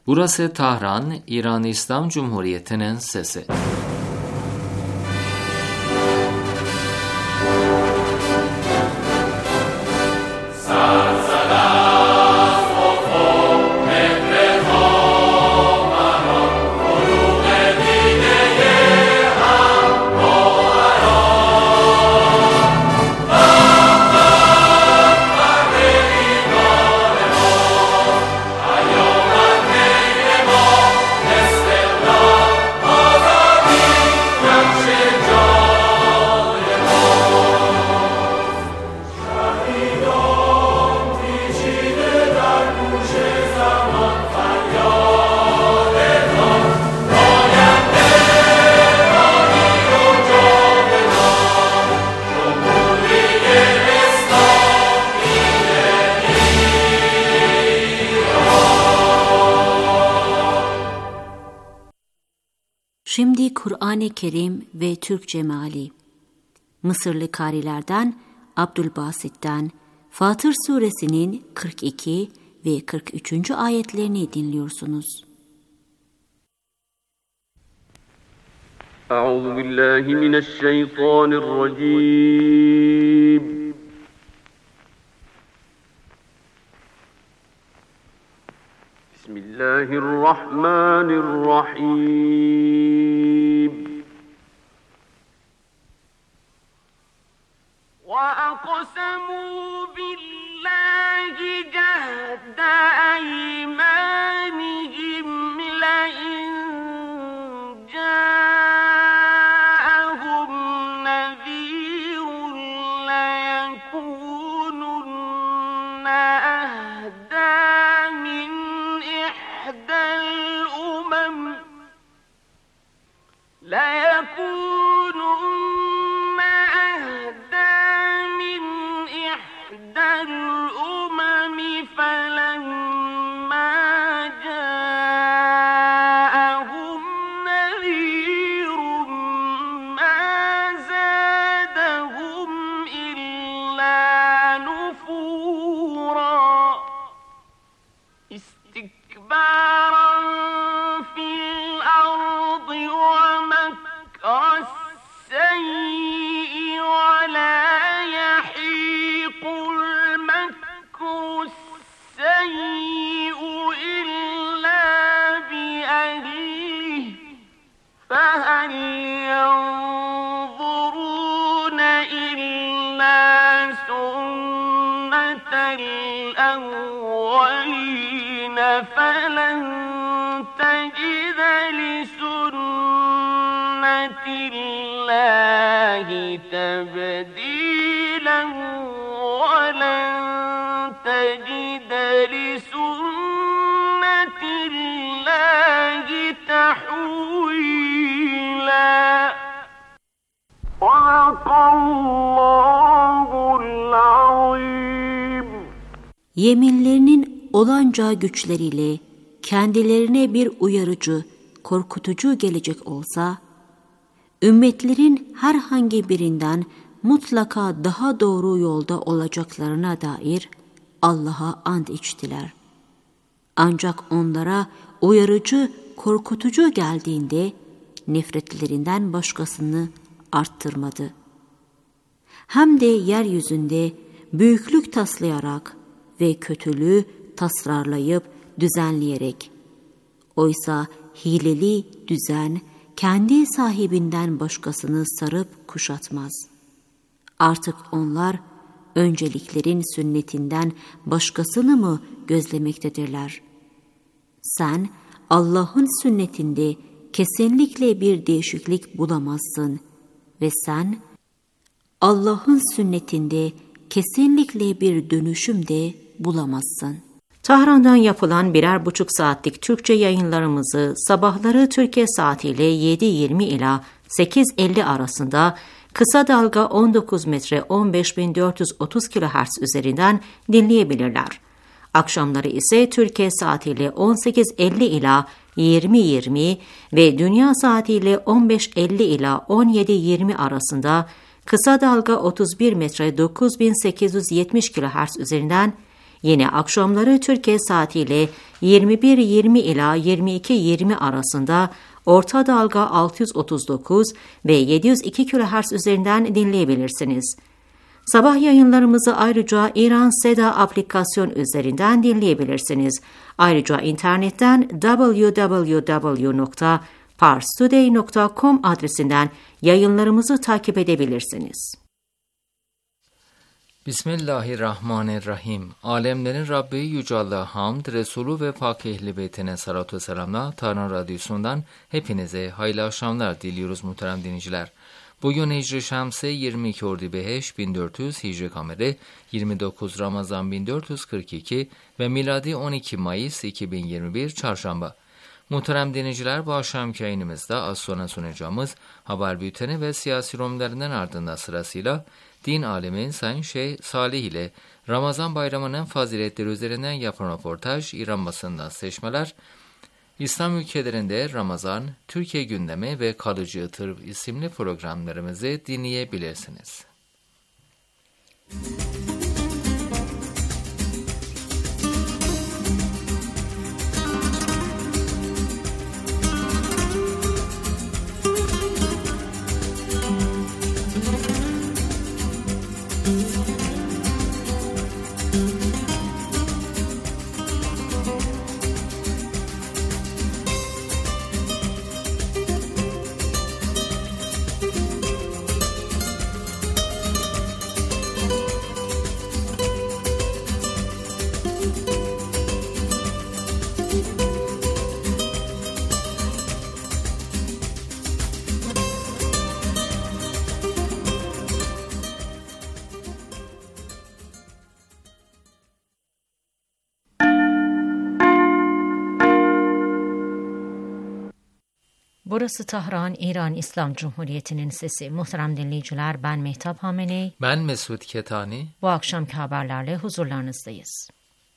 Burası Tahran, İran İslam Cumhuriyeti'nin sesi. Şimdi Kur'an-ı Kerim ve Türkçe meali. Mısırlı karilerden Abdülbasit'ten Fatır suresinin 42 ve 43. ayetlerini dinliyorsunuz. Euzubillahimineşşeytanirracim. Bismillahirrahmanirrahim. وَأَقْسَمُوا بِاللَّهِ جَهْدَ أَيْمَانِهِمْ لَئِنْ جَاءَهُمْ نَذِيرٌ لَيَكُونُنَّ أَهْدَىٰ مِنْ إِحْدَى الْأُمَمِ فلما جاءهم نذير ما زادهم إلا نفورا استكبارا في الأرض ومكر السيء ولا يحيق المكر السيء إلا بأهله فهل ينظرون إلا سنة الأولين فلن تجد لسنة الله تبديلا ولن تجد لسنة الله تحويلا صدق الله العظيم. Yeminlerinin olanca güçleriyle kendilerine bir uyarıcı, korkutucu gelecek olsa, ümmetlerin herhangi birinden mutlaka daha doğru yolda olacaklarına dair Allah'a and içtiler. Ancak onlara uyarıcı, korkutucu geldiğinde nefretlerinden başkasını arttırmadı. Hem de yeryüzünde büyüklük taslayarak ve kötülüğü tasarlayıp düzenleyerek. Oysa hileli düzen kendi sahibinden başkasını sarıp kuşatmaz. Artık onlar önceliklerin sünnetinden başkasını mı gözlemektedirler? Sen Allah'ın sünnetinde kesinlikle bir değişiklik bulamazsın ve sen Allah'ın sünnetinde kesinlikle bir dönüşüm de bulamazsın. Tahran'dan yapılan 1,5 saatlik Türkçe yayınlarımızı sabahları Türkiye saatiyle 7:20 ila 8:50 arasında kısa dalga 19 metre 15.430 kHz üzerinden dinleyebilirler. Akşamları ise Türkiye saatiyle 18:50 ila 20:20 ve dünya saatiyle 15:50 ila 17:20 arasında kısa dalga 31 metre 9870 kHz üzerinden Yine akşamları Türkiye saatiyle 21:20 ila 22:20 arasında orta dalga 639 ve 702 kHz üzerinden dinleyebilirsiniz. Sabah yayınlarımızı ayrıca İran Seda aplikasyon üzerinden dinleyebilirsiniz. Ayrıca internetten www.parstoday.com adresinden yayınlarımızı takip edebilirsiniz. Bismillahirrahmanirrahim. Alemlerin Rabbi Yüce Allah'a hamd, Resulü ve Pak Ehli Beytine salatü ve selamla Tarhan Radyosu'ndan hepinize hayırlı akşamlar diliyoruz muhterem dinleyiciler. Bugün Hicri Şemsi 22 Ordubiheş 1400, Hicri Kameri 29 Ramazan 1442 ve miladi 12 Mayıs 2021 Çarşamba. Muhterem dinleyiciler, bu akşamki yayınımızda az sonra sunacağımız haber bülteni ve siyasi yorumlarından ardından sırasıyla din alemin Sayın Şeyh Salih ile Ramazan bayramının faziletleri üzerinden yapılan röportaj, İran basından seçmeler, İslam ülkelerinde Ramazan, Türkiye gündemi ve kalıcı tır isimli programlarımızı dinleyebilirsiniz. Burası Tahran, İran İslam Cumhuriyeti'nin sesi. Muhterem dinleyiciler, ben Mehtap Hameney. Ben Mesut Ketani. Bu akşamki haberlerle huzurlarınızdayız.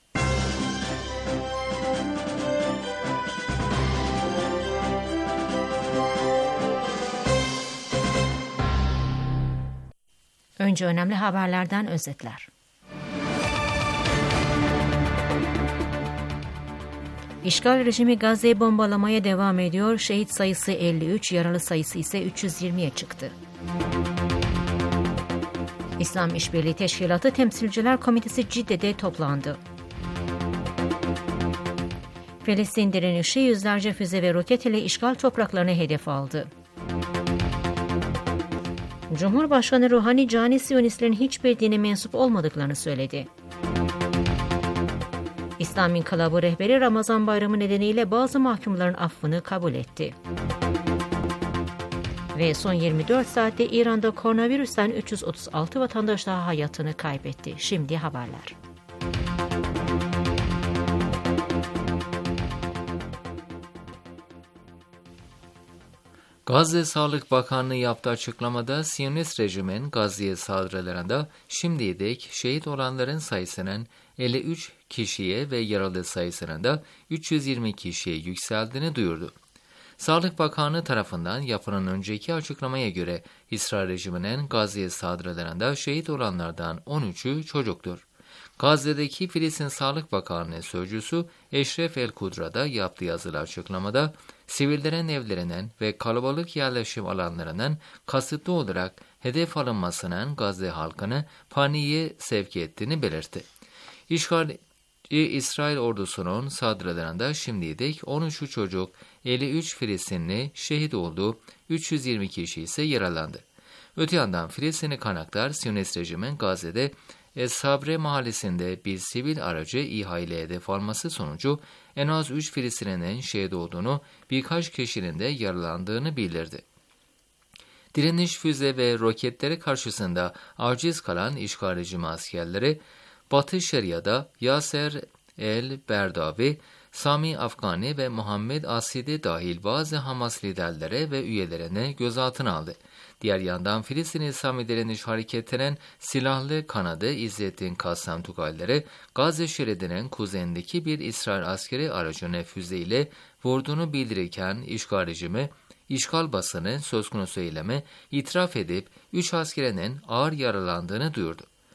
Önce önemli haberlerden özetler. İşgal rejimi Gazze'yi bombalamaya devam ediyor. Şehit sayısı 53, yaralı sayısı ise 320'ye çıktı. İslam İşbirliği Teşkilatı Temsilciler Komitesi Cidde'de toplandı. Filistin direnişi yüzlerce füze ve roket ile işgal topraklarını hedef aldı. Cumhurbaşkanı Ruhani, cani Siyonistlerin hiçbir dine mensup olmadıklarını söyledi. İslam İnkılabı rehberi Ramazan bayramı nedeniyle bazı mahkumların affını kabul etti. Ve son 24 saatte İran'da koronavirüsten 336 vatandaş daha hayatını kaybetti. Şimdi haberler. Gazze Sağlık Bakanlığı yaptığı açıklamada Siyonist rejimin Gazze'ye saldırılarında şimdiye dek şehit olanların sayısının 53 kişiye ve yaralı sayısının da 320 kişiye yükseldiğini duyurdu. Sağlık Bakanlığı tarafından yapılan önceki açıklamaya göre İsrail rejiminin Gazze'ye saldırılarında şehit olanlardan 13'ü çocuktur. Gazze'deki Filistin Sağlık Bakanlığı sözcüsü Eşref El-Kudra'da yaptığı yazılı açıklamada sivillerin evlerinin ve kalabalık yerleşim alanlarının kasıtlı olarak hedef alınmasının Gazze halkını paniğe sevk ettiğini belirtti. İşgalci İsrail ordusunun saldırılarında şimdiye dek 13 çocuk, 53 Filistinli şehit oldu, 320 kişi ise yaralandı. Öte yandan Filistinli kaynaklar Siyonist rejimin Gazze'de Es-Sabre mahallesinde bir sivil aracı İHA ile hedef alması sonucu en az 3 Filistinli'nin şehit olduğunu, birkaç kişinin de yaralandığını bildirdi. Direniş füze ve roketleri karşısında aciz kalan işgal rejimi askerleri, Batı Şeria'da Yaser el-Berdavi, Sami Afgani ve Muhammed Asidi dahil bazı Hamas liderlere ve üyelerine gözaltına aldı. Diğer yandan Filistin İslami Direniş Hareketi'nin silahlı kanadı İzzettin Kassam Tugayları, Gazze şeridinin kuzeyindeki bir İsrail askeri aracını füzeyle vurduğunu bildirirken işgal rejimi, işgal basını söz konusu eylemi itiraf edip 3 askerinin ağır yaralandığını duyurdu.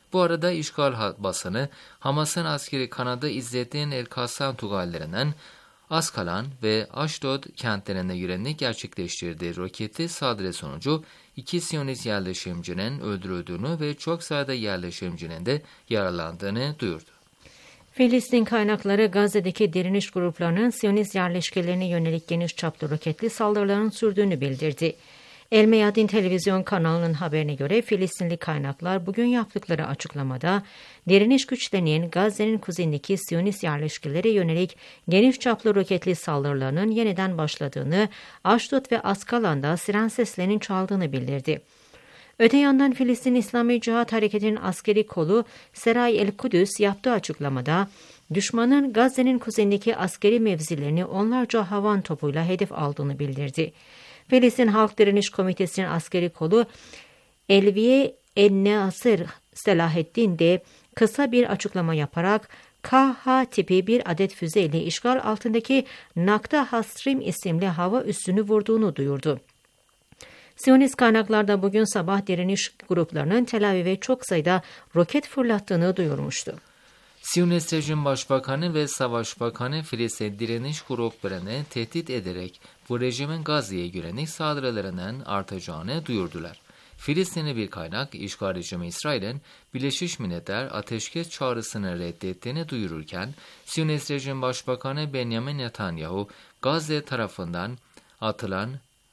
Bu arada işgal basını Hamas'ın askeri kanadı İzzettin El-Kassam tugallerinden Askalan ve Ashdod kentlerine yönelik gerçekleştirdiği roketli saldırı sonucu 2 Siyonist yerleşimcinin öldürüldüğünü ve çok sayıda yerleşimcinin de yaralandığını duyurdu. Filistin kaynakları Gazze'deki direniş gruplarının Siyonist yerleşkelerine yönelik geniş çaplı roketli saldırıların sürdüğünü bildirdi. El Meyadin televizyon kanalının haberine göre Filistinli kaynaklar bugün yaptıkları açıklamada direniş güçlerinin Gazze'nin kuzeyindeki Siyonist yerleşkelere yönelik geniş çaplı roketli saldırılarının yeniden başladığını, Ashdod ve Askalan'da siren seslerinin çaldığını bildirdi. Öte yandan Filistin İslami Cihat Hareketi'nin askeri kolu Seray el-Kudüs yaptığı açıklamada, düşmanın Gazze'nin kuzeyindeki askeri mevzilerini onlarca havan topuyla hedef aldığını bildirdi. Filistin Halk Direniş Komitesi'nin askeri kolu Elviye el-Nasır Selaheddin de kısa bir açıklama yaparak KH tipi bir adet füzeyle işgal altındaki Nakta Hasrim isimli hava üssünü vurduğunu duyurdu. Siyonist kaynaklarda bugün sabah direniş gruplarının Tel Aviv'e çok sayıda roket fırlattığını duyurmuştu. Siyonist Rejim Başbakanı ve Savaş Bakanı Filistin direniş gruplarını tehdit ederek bu rejimin Gazze'ye yönelik saldırılarının artacağını duyurdular. Filistinli bir kaynak, işgal rejimi İsrail'in Birleşmiş Milletler ateşkes çağrısını reddettiğini duyururken, Siyonist Rejim Başbakanı Benjamin Netanyahu, Gazze tarafından atılan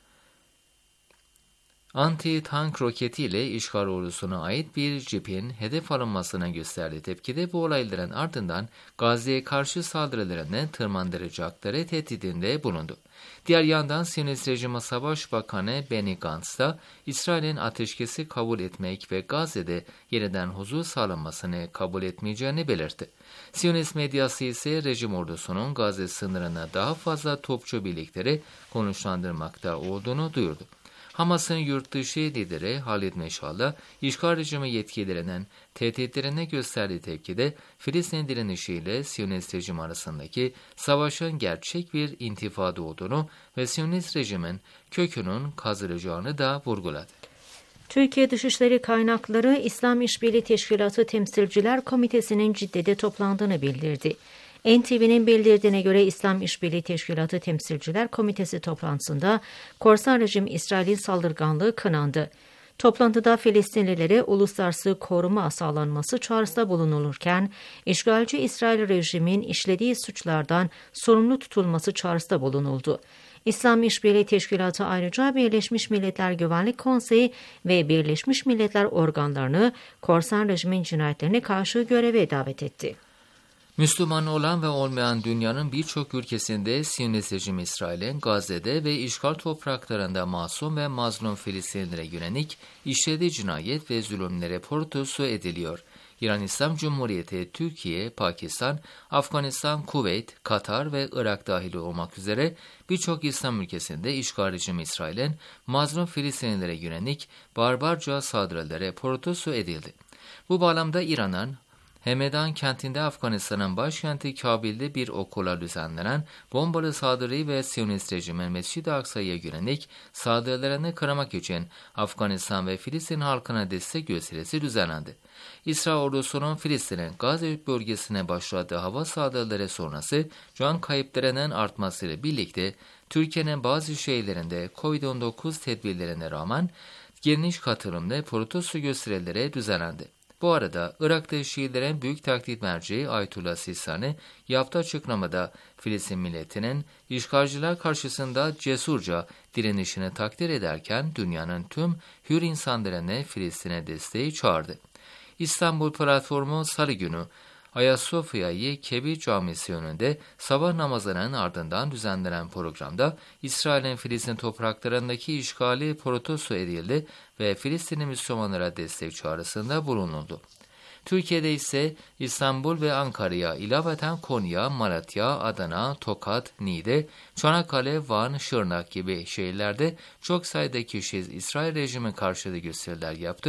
anti-tank roketiyle işgal ordusuna ait bir cipin hedef alınmasına gösterdiği tepkide bu olayların ardından Gazze'ye karşı saldırılarını tırmandıracakları tehdidinde bulundu. Diğer yandan Siyonist Rejimi Savaş Bakanı Benny Gantz da İsrail'in ateşkesi kabul etmek ve Gazze'de yeniden huzur sağlanmasını kabul etmeyeceğini belirtti. Siyonist medyası ise rejim ordusunun Gazze sınırına daha fazla topçu birlikleri konuşlandırmakta olduğunu duyurdu. Hamas'ın yurt dışı lideri Halid Meşal'da işgal rejimi yetkililerinin tehditlerine gösterdiği tepkide Filistin direnişiyle Siyonist rejim arasındaki savaşın gerçek bir intifada olduğunu ve Siyonist rejimin kökünün kazılacağını da vurguladı. Türkiye Dışişleri kaynakları İslam İşbirliği Teşkilatı Temsilciler Komitesi'nin Cidde'de toplandığını bildirdi. NTV'nin bildirdiğine göre İslam İşbirliği Teşkilatı Temsilciler Komitesi toplantısında korsan rejim İsrail'in saldırganlığı kınandı. Toplantıda Filistinlilere uluslararası koruma sağlanması çağrısında bulunulurken, işgalci İsrail rejimin işlediği suçlardan sorumlu tutulması çağrısında bulunuldu. İslam İşbirliği Teşkilatı ayrıca Birleşmiş Milletler Güvenlik Konseyi ve Birleşmiş Milletler organlarını korsan rejimin cinayetlerine karşı göreve davet etti. Müslüman olan ve olmayan dünyanın birçok ülkesinde Siyonist rejim İsrail'in Gazze'de ve işgal topraklarında masum ve mazlum Filistinlilere yönelik işlediği cinayet ve zulümlere protesto ediliyor. İran İslam Cumhuriyeti, Türkiye, Pakistan, Afganistan, Kuveyt, Katar ve Irak dahil olmak üzere birçok İslam ülkesinde işgal rejimi İsrail'in mazlum Filistinlilere yönelik barbarca saldırılara protesto edildi. Bu bağlamda İran'ın Hemedan kentinde Afganistan'ın başkenti Kabil'de bir okula düzenlenen bombalı saldırıyı ve Siyonist rejimin Mescid-i Aksa'ya yönelik saldırılarını kıramak için Afganistan ve Filistin halkına destek gösterisi düzenlendi. İsrail ordusunun Filistin'in Gazze bölgesine başladığı hava saldırıları sonrası can kayıplarının artmasıyla birlikte Türkiye'nin bazı şehirlerinde COVID-19 tedbirlerine rağmen geniş katılımlı protesto gösterileri düzenlendi. Bu arada Irak'ta Şiilerin büyük taklit merceği Ayetullah Sistani yaptığı açıklamada Filistin milletinin işgalciler karşısında cesurca direnişini takdir ederken dünyanın tüm hür insanlarına Filistin'e desteği çağırdı. İstanbul Platformu Salı günü Ayasofya-i Kebir Camisi önünde sabah namazının ardından düzenlenen programda İsrail'in Filistin topraklarındaki işgali protesto edildi ve Filistinli Müslümanlara destek çağrısında bulunuldu. Türkiye'de ise İstanbul ve Ankara'ya ilaveten Konya, Malatya, Adana, Tokat, Niğde, Çanakkale, Van, Şırnak gibi şehirlerde çok sayıda kişi İsrail rejimi karşıtı gösteriler yaptı.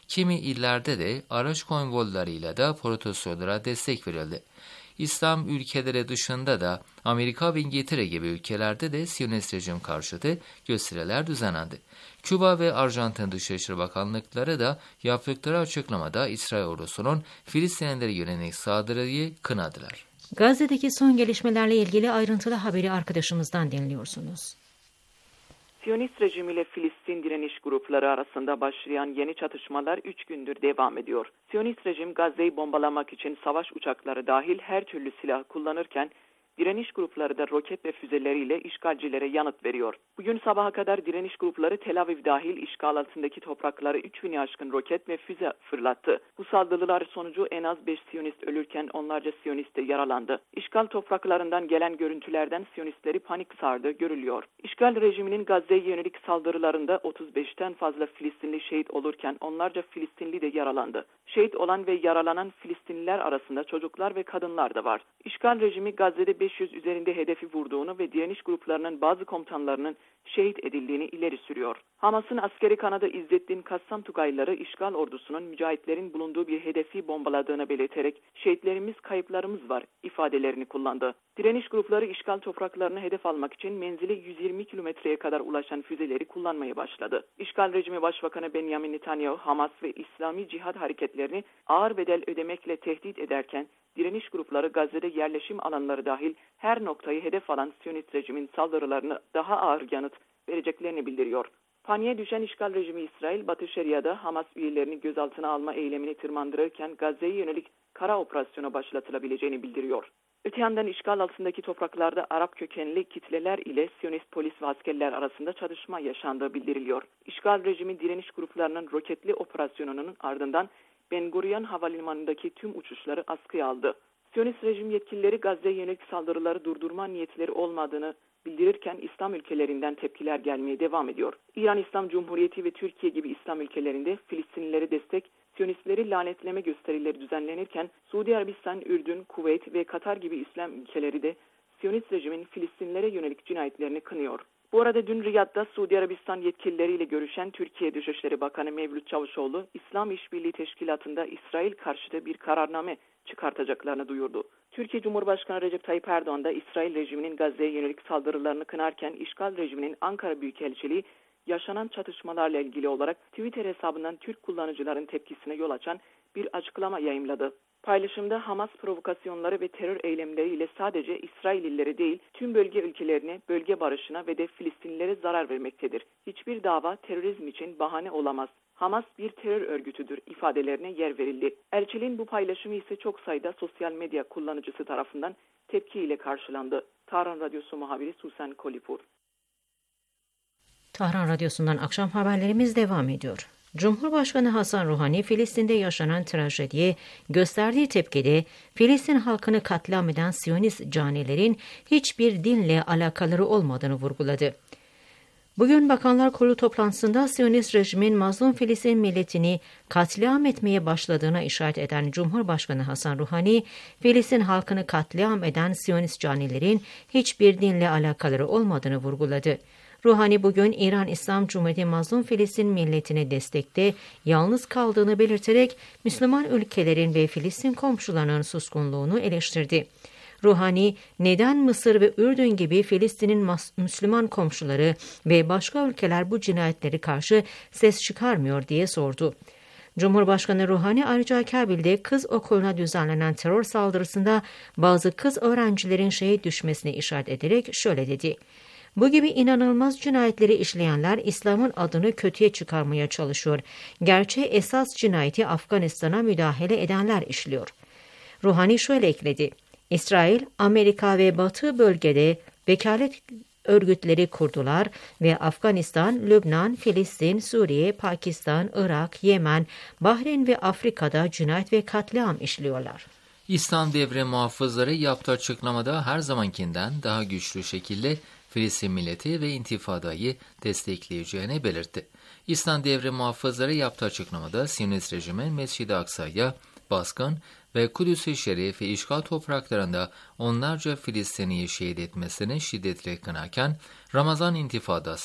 Kimi illerde de araç konvoylarıyla da protestolara destek verildi. İslam ülkeleri dışında da Amerika ve İngiltere gibi ülkelerde de Siyonist rejim karşıtı gösteriler düzenlendi. Küba ve Arjantin Dışişleri Bakanlıkları da yaptıkları açıklamada İsrail ordusunun Filistinlilere yönelik saldırıyı kınadılar. Gazze'deki son gelişmelerle ilgili ayrıntılı haberi arkadaşımızdan dinliyorsunuz. Siyonist rejim ile Filistin direniş grupları arasında başlayan yeni çatışmalar 3 gündür devam ediyor. Siyonist rejim Gazze'yi bombalamak için savaş uçakları dahil her türlü silah kullanırken direniş grupları da roket ve füzeleriyle işgalcilere yanıt veriyor. Bugün sabaha kadar direniş grupları Tel Aviv dahil işgal altındaki topraklara 3000'i aşkın roket ve füze fırlattı. Bu saldırılar sonucu en az 5 Siyonist ölürken onlarca Siyonist de yaralandı. İşgal topraklarından gelen görüntülerden Siyonistleri panik sardığı görülüyor. İşgal rejiminin Gazze'ye yönelik saldırılarında 35'ten fazla Filistinli şehit olurken onlarca Filistinli de yaralandı. Şehit olan ve yaralanan Filistinliler arasında çocuklar ve kadınlar da var. İşgal rejimi Gazze'de 500 üzerinde hedefi vurduğunu ve direniş gruplarının bazı komutanlarının şehit edildiğini ileri sürüyor. Hamas'ın askeri kanadı İzzettin Kassam Tugayları işgal ordusunun mücahitlerin bulunduğu bir hedefi bombaladığını belirterek "Şehitlerimiz, kayıplarımız var" ifadelerini kullandı. Direniş grupları işgal topraklarını hedef almak için menzili 120 kilometreye kadar ulaşan füzeleri kullanmaya başladı. İşgal rejimi Başbakanı Benjamin Netanyahu, Hamas ve İslami Cihad hareketlerini ağır bedel ödemekle tehdit ederken direniş grupları Gazze'de yerleşim alanları dahil her noktayı hedef alan Siyonist rejimin saldırılarını daha ağır yanıt vereceklerini bildiriyor. Paniğe düşen işgal rejimi İsrail, Batı Şeria'da Hamas üyelerini gözaltına alma eylemini tırmandırırken Gazze'ye yönelik kara operasyona başlatılabileceğini bildiriyor. Öte yandan işgal altındaki topraklarda Arap kökenli kitleler ile Siyonist polis ve askerler arasında çatışma yaşandığı bildiriliyor. İşgal rejimi direniş gruplarının roketli operasyonunun ardından Ben Gurion Havalimanı'ndaki tüm uçuşları askıya aldı. Siyonist rejim yetkilileri Gazze'ye yönelik saldırıları durdurma niyetleri olmadığını bildirirken İslam ülkelerinden tepkiler gelmeye devam ediyor. İran İslam Cumhuriyeti ve Türkiye gibi İslam ülkelerinde Filistinlilere destek, Siyonistleri lanetleme gösterileri düzenlenirken Suudi Arabistan, Ürdün, Kuveyt ve Katar gibi İslam ülkeleri de Siyonist rejimin Filistinlilere yönelik cinayetlerini kınıyor. Bu arada dün Riyad'da Suudi Arabistan yetkilileriyle görüşen Türkiye Dışişleri Bakanı Mevlüt Çavuşoğlu, İslam İşbirliği Teşkilatı'nda İsrail karşıtı bir kararname çıkartacaklarını duyurdu. Türkiye Cumhurbaşkanı Recep Tayyip Erdoğan da İsrail rejiminin Gazze'ye yönelik saldırılarını kınarken işgal rejiminin Ankara Büyükelçiliği yaşanan çatışmalarla ilgili olarak Twitter hesabından Türk kullanıcıların tepkisine yol açan bir açıklama yayımladı. Paylaşımda Hamas provokasyonları ve terör eylemleriyle sadece İsraillilere değil tüm bölge ülkelerine, bölge barışına ve de Filistinlilere zarar vermektedir. Hiçbir dava terörizm için bahane olamaz. Hamas bir terör örgütüdür ifadelerine yer verildi. Elçiliğin bu paylaşımı ise çok sayıda sosyal medya kullanıcısı tarafından tepkiyle karşılandı. Tahran Radyosu muhabiri Susan Kolipur. Tahran Radyosu'ndan akşam haberlerimiz devam ediyor. Cumhurbaşkanı Hasan Ruhani, Filistin'de yaşanan trajediye gösterdiği tepkide Filistin halkını katliam eden Siyonist canilerin hiçbir dinle alakaları olmadığını vurguladı. Bugün Bakanlar Kurulu toplantısında Siyonist rejimin mazlum Filistin milletini katliam etmeye başladığına işaret eden Cumhurbaşkanı Hasan Ruhani, Filistin halkını katliam eden Siyonist canilerin hiçbir dinle alakaları olmadığını vurguladı. Ruhani bugün İran İslam Cumhuriyeti mazlum Filistin milletine destekte yalnız kaldığını belirterek Müslüman ülkelerin ve Filistin komşularının suskunluğunu eleştirdi. Ruhani, neden Mısır ve Ürdün gibi Filistin'in Müslüman komşuları ve başka ülkeler bu cinayetleri karşı ses çıkarmıyor diye sordu. Cumhurbaşkanı Ruhani ayrıca Kabil'de kız okuluna düzenlenen terör saldırısında bazı kız öğrencilerin şehit düşmesine işaret ederek şöyle dedi: "Bu gibi inanılmaz cinayetleri işleyenler İslam'ın adını kötüye çıkarmaya çalışıyor. Gerçeği esas cinayeti Afganistan'a müdahale edenler işliyor." Ruhani şöyle ekledi: "İsrail, Amerika ve Batı bölgede vekalet örgütleri kurdular ve Afganistan, Lübnan, Filistin, Suriye, Pakistan, Irak, Yemen, Bahreyn ve Afrika'da cinayet ve katliam işliyorlar." İslam Devri Muhafızları yaptığı açıklamada her zamankinden daha güçlü şekilde Filistin milleti ve intifadayı destekleyeceğini belirtti. İslam Devri Muhafızları yaptığı açıklamada Siyonist rejimin Mescid-i Aksa'ya baskın ve Kudüs-i Şerif ve işgal topraklarında onlarca Filistinliyi şehit etmesini şiddetle kınarken Ramazan intifadası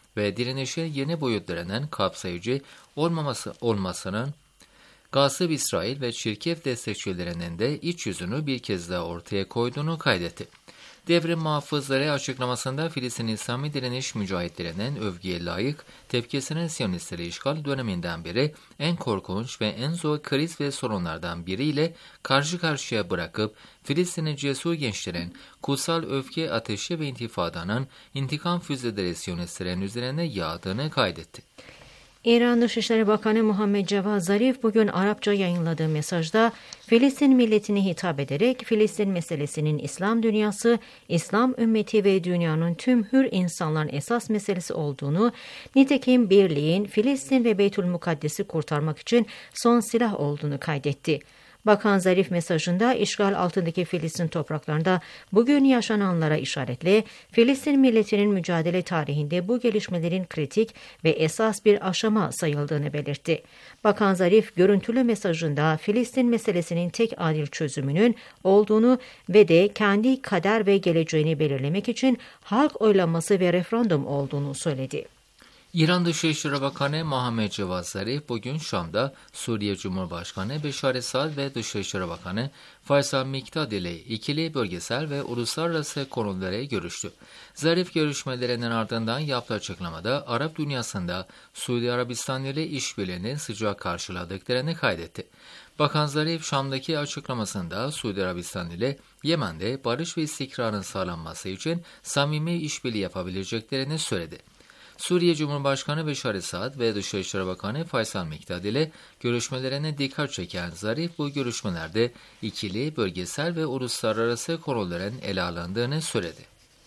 ve direnişin yeni boyutlarının kapsayıcı olmasının Gazze, İsrail ve Çirkev destekçilerinin de iç yüzünü bir kez daha ortaya koyduğunu kaydetti. Devrim muhafızları açıklamasında Filistin İslami direniş mücahitlerinin övgüye layık tepkisinin Siyonistleri işgal döneminden beri en korkunç ve en zor kriz ve sorunlardan biriyle karşı karşıya bırakıp Filistin'in cesur gençlerin kutsal öfke ateşi ve intifadanın intikam füzeleri Siyonistlerin üzerine yağdığını kaydetti. İran Dışişleri Bakanı Muhammed Cevat Zarif bugün Arapça yayınladığı mesajda Filistin milletine hitap ederek Filistin meselesinin İslam dünyası, İslam ümmeti ve dünyanın tüm hür insanların esas meselesi olduğunu, nitekim birliğin Filistin ve Beytülmukaddes'i kurtarmak için son silah olduğunu kaydetti. Bakan Zarif mesajında işgal altındaki Filistin topraklarında bugün yaşananlara işaretle Filistin milletinin mücadele tarihinde bu gelişmelerin kritik ve esas bir aşama sayıldığını belirtti. Bakan Zarif görüntülü mesajında Filistin meselesinin tek adil çözümünün olduğunu ve de kendi kader ve geleceğini belirlemek için halk oylaması ve referandum olduğunu söyledi. İran Dışişleri Bakanı Muhammed Cevat Zarif bugün Şam'da Suriye Cumhurbaşkanı Beşar Esad ve Dışişleri Bakanı Faysal Mikdad ile ikili bölgesel ve uluslararası konulara görüştü. Zarif görüşmelerinin ardından yaptığı açıklamada Arap dünyasında Suudi Arabistan ile işbirliğini sıcak karşıladıklarını kaydetti. Bakan Zarif Şam'daki açıklamasında Suudi Arabistan ile Yemen'de barış ve istikrarın sağlanması için samimi işbirliği yapabileceklerini söyledi. Suriye Cumhurbaşkanı Beşar Esad ve Dışişleri Bakanı Faysal Mikdad ile görüşmelerine dikkat çeken Zarif bu görüşmelerde ikili, bölgesel ve uluslararası konuların ele alındığını söyledi.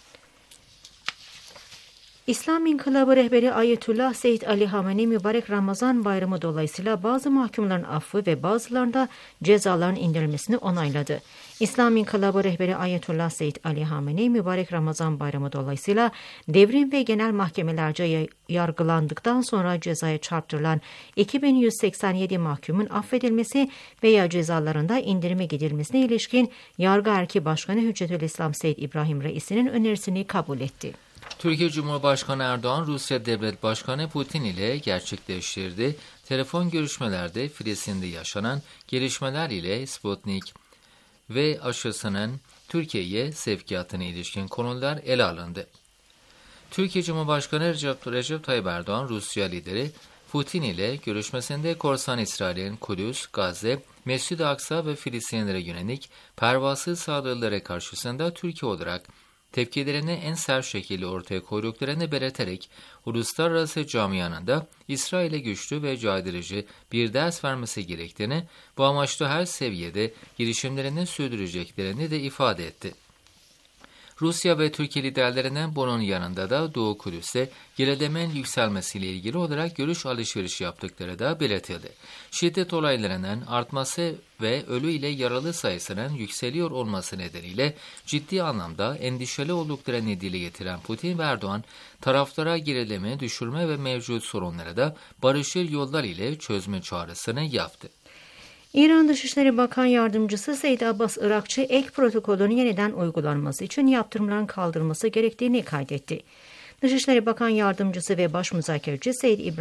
İslam İnkılabı rehberi Ayetullah Seyyid Ali Hamenei mübarek Ramazan bayramı dolayısıyla bazı mahkumların affı ve bazılarında cezaların indirilmesini onayladı. İslam İnkılabı rehberi Ayetullah Seyyid Ali Hamenei mübarek Ramazan bayramı dolayısıyla devrim ve genel mahkemelerce yargılandıktan sonra cezaya çarptırılan 2187 mahkumun affedilmesi veya cezalarında indirime gidilmesine ilişkin Yargı Erki Başkanı Hüccetülislam Seyyid İbrahim Reisi'nin önerisini kabul etti. Türkiye Cumhurbaşkanı Erdoğan, Rusya Devlet Başkanı Putin ile gerçekleştirdiği telefon görüşmelerde Filistin'de yaşanan gelişmeler ile Sputnik ve aşısının Türkiye'ye sevkiyatına ilişkin konular ele alındı. Türkiye Cumhurbaşkanı Recep Tayyip Erdoğan, Rusya lideri Putin ile görüşmesinde Korsan İsrail'in Kudüs, Gazze, Mescid-i Aksa ve Filistinlere yönelik pervasız saldırılara karşısında Türkiye olarak tepkilerini en sert şekilde ortaya koyduklarını belirterek uluslararası camianın da İsrail'e güçlü ve caydırıcı bir ders vermesi gerektiğini, bu amaçla her seviyede girişimlerini sürdüreceklerini de ifade etti. Rusya ve Türkiye liderlerinin bunun yanında da Doğu Kudüs'te gerilemenin yükselmesiyle ilgili olarak görüş alışverişi yaptıkları da belirtildi. Şiddet olaylarının artması ve ölü ile yaralı sayısının yükseliyor olması nedeniyle ciddi anlamda endişeli olduklarını dile getiren Putin ve Erdoğan, taraflara gerileme, düşürme ve mevcut sorunları da barışçıl yollar ile çözme çağrısını yaptı. İran Dışişleri Bakan Yardımcısı Seyyid Abbas Irakçı ek protokolün yeniden uygulanması için yaptırımların kaldırılması gerektiğini kaydetti. Dışişleri Bakan Yardımcısı ve Baş Müzakereci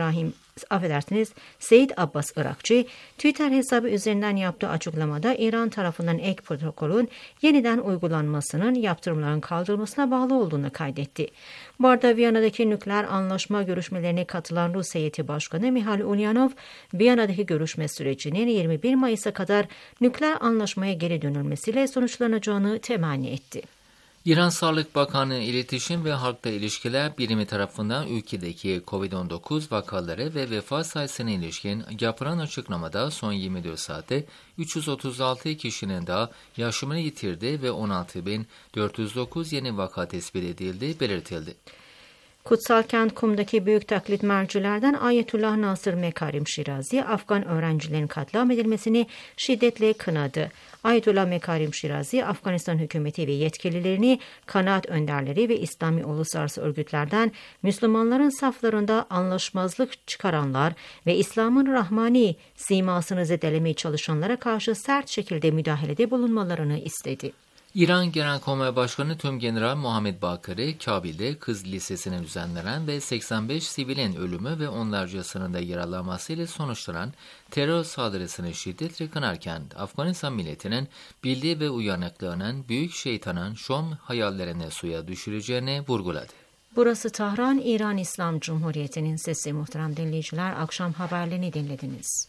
Seyyid Abbas Irakçı, Twitter hesabı üzerinden yaptığı açıklamada İran tarafından ek protokolün yeniden uygulanmasının yaptırımların kaldırılmasına bağlı olduğunu kaydetti. Bu arada Viyana'daki nükleer anlaşma görüşmelerine katılan Rus Heyeti Başkanı Mihail Ulyanov, Viyana'daki görüşme sürecinin 21 Mayıs'a kadar nükleer anlaşmaya geri dönülmesiyle sonuçlanacağını temenni etti. İran Sağlık Bakanı İletişim ve Halkla İlişkiler Birimi tarafından ülkedeki COVID-19 vakaları ve vefat sayısına ilişkin yapılan açıklamada son 24 saatte 336 kişinin daha yaşamını yitirdi ve 16.409 yeni vaka tespit edildiği belirtildi. Kutsal Kent Kum'daki büyük taklit mercilerden Ayetullah Nasır Mekarim Şirazi, Afgan öğrencilerin katliam edilmesini şiddetle kınadı. Ayetullah Mekarim Şirazi, Afganistan hükümeti ve yetkililerini, kanaat önderleri ve İslami uluslararası örgütlerden Müslümanların saflarında anlaşmazlık çıkaranlar ve İslam'ın rahmani simasını zedelemeye çalışanlara karşı sert şekilde müdahalede bulunmalarını istedi. İran Genelkurmay Başkanı Tümgeneral Muhammed Bakır'ı Kabil'de kız lisesine düzenlenen ve 85 sivilin ölümü ve onlarcasının da yaralanmasıyla sonuçlanan terör saldırısını şiddetle kınarken Afganistan milletinin bildiği ve uyanıklığının büyük şeytanın şom hayallerine suya düşüreceğini vurguladı. Burası Tahran, İran İslam Cumhuriyeti'nin sesi. Muhterem dinleyiciler, akşam haberlerini dinlediniz.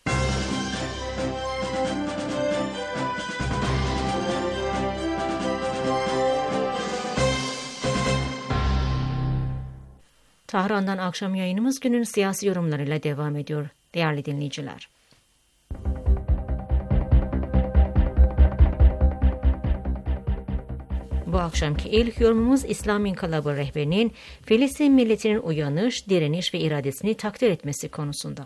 Tahran'dan akşam yayınımız günün siyasi yorumlarıyla devam ediyor. Değerli dinleyiciler. Bu akşamki ilk yorumumuz İslam İnkılabı rehberinin Filistin milletinin uyanış, direniş ve iradesini takdir etmesi konusunda.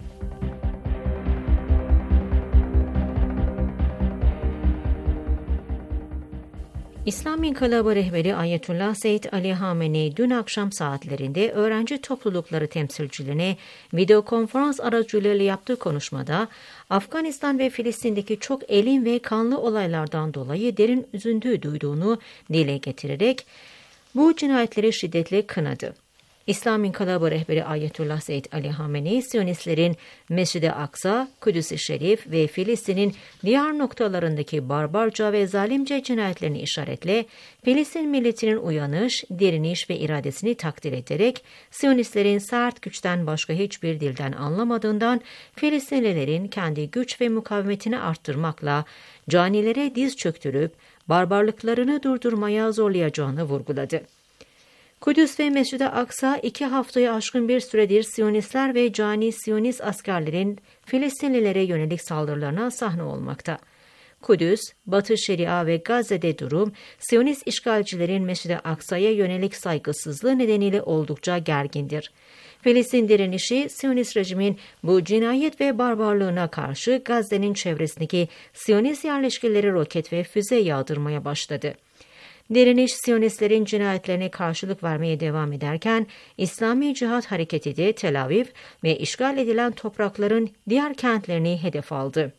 İslam İnkılabı rehberi Ayetullah Seyyid Ali Hamenei dün akşam saatlerinde öğrenci toplulukları temsilcilerine video konferans aracılığıyla yaptığı konuşmada Afganistan ve Filistin'deki çok elin ve kanlı olaylardan dolayı derin üzüntü duyduğunu dile getirerek bu cinayetleri şiddetle kınadı. İslam İnkılabı rehberi Ayetullah Seyyid Ali Hamenei, Siyonistlerin Mescid-i Aksa, Kudüs-i Şerif ve Filistin'in diğer noktalarındaki barbarca ve zalimce cinayetlerini işaretle, Filistin milletinin uyanış, direniş ve iradesini takdir ederek, Siyonistlerin sert güçten başka hiçbir dilden anlamadığından, Filistinlilerin kendi güç ve mukavemetini arttırmakla, canilere diz çöktürüp, barbarlıklarını durdurmaya zorlayacağını vurguladı. Kudüs ve Mescid-i Aksa 2 haftayı aşkın bir süredir Siyonistler ve cani Siyonist askerlerin Filistinlilere yönelik saldırılarına sahne olmakta. Kudüs, Batı Şeria ve Gazze'de durum, Siyonist işgalcilerin Mescid-i Aksa'ya yönelik saygısızlığı nedeniyle oldukça gergindir. Filistin direnişi, Siyonist rejimin bu cinayet ve barbarlığına karşı Gazze'nin çevresindeki Siyonist yerleşkeleri roket ve füze yağdırmaya başladı. Direniş, Siyonistlerin cinayetlerine karşılık vermeye devam ederken, İslami Cihat Hareketi de Tel Aviv ve işgal edilen toprakların diğer kentlerini hedef aldı.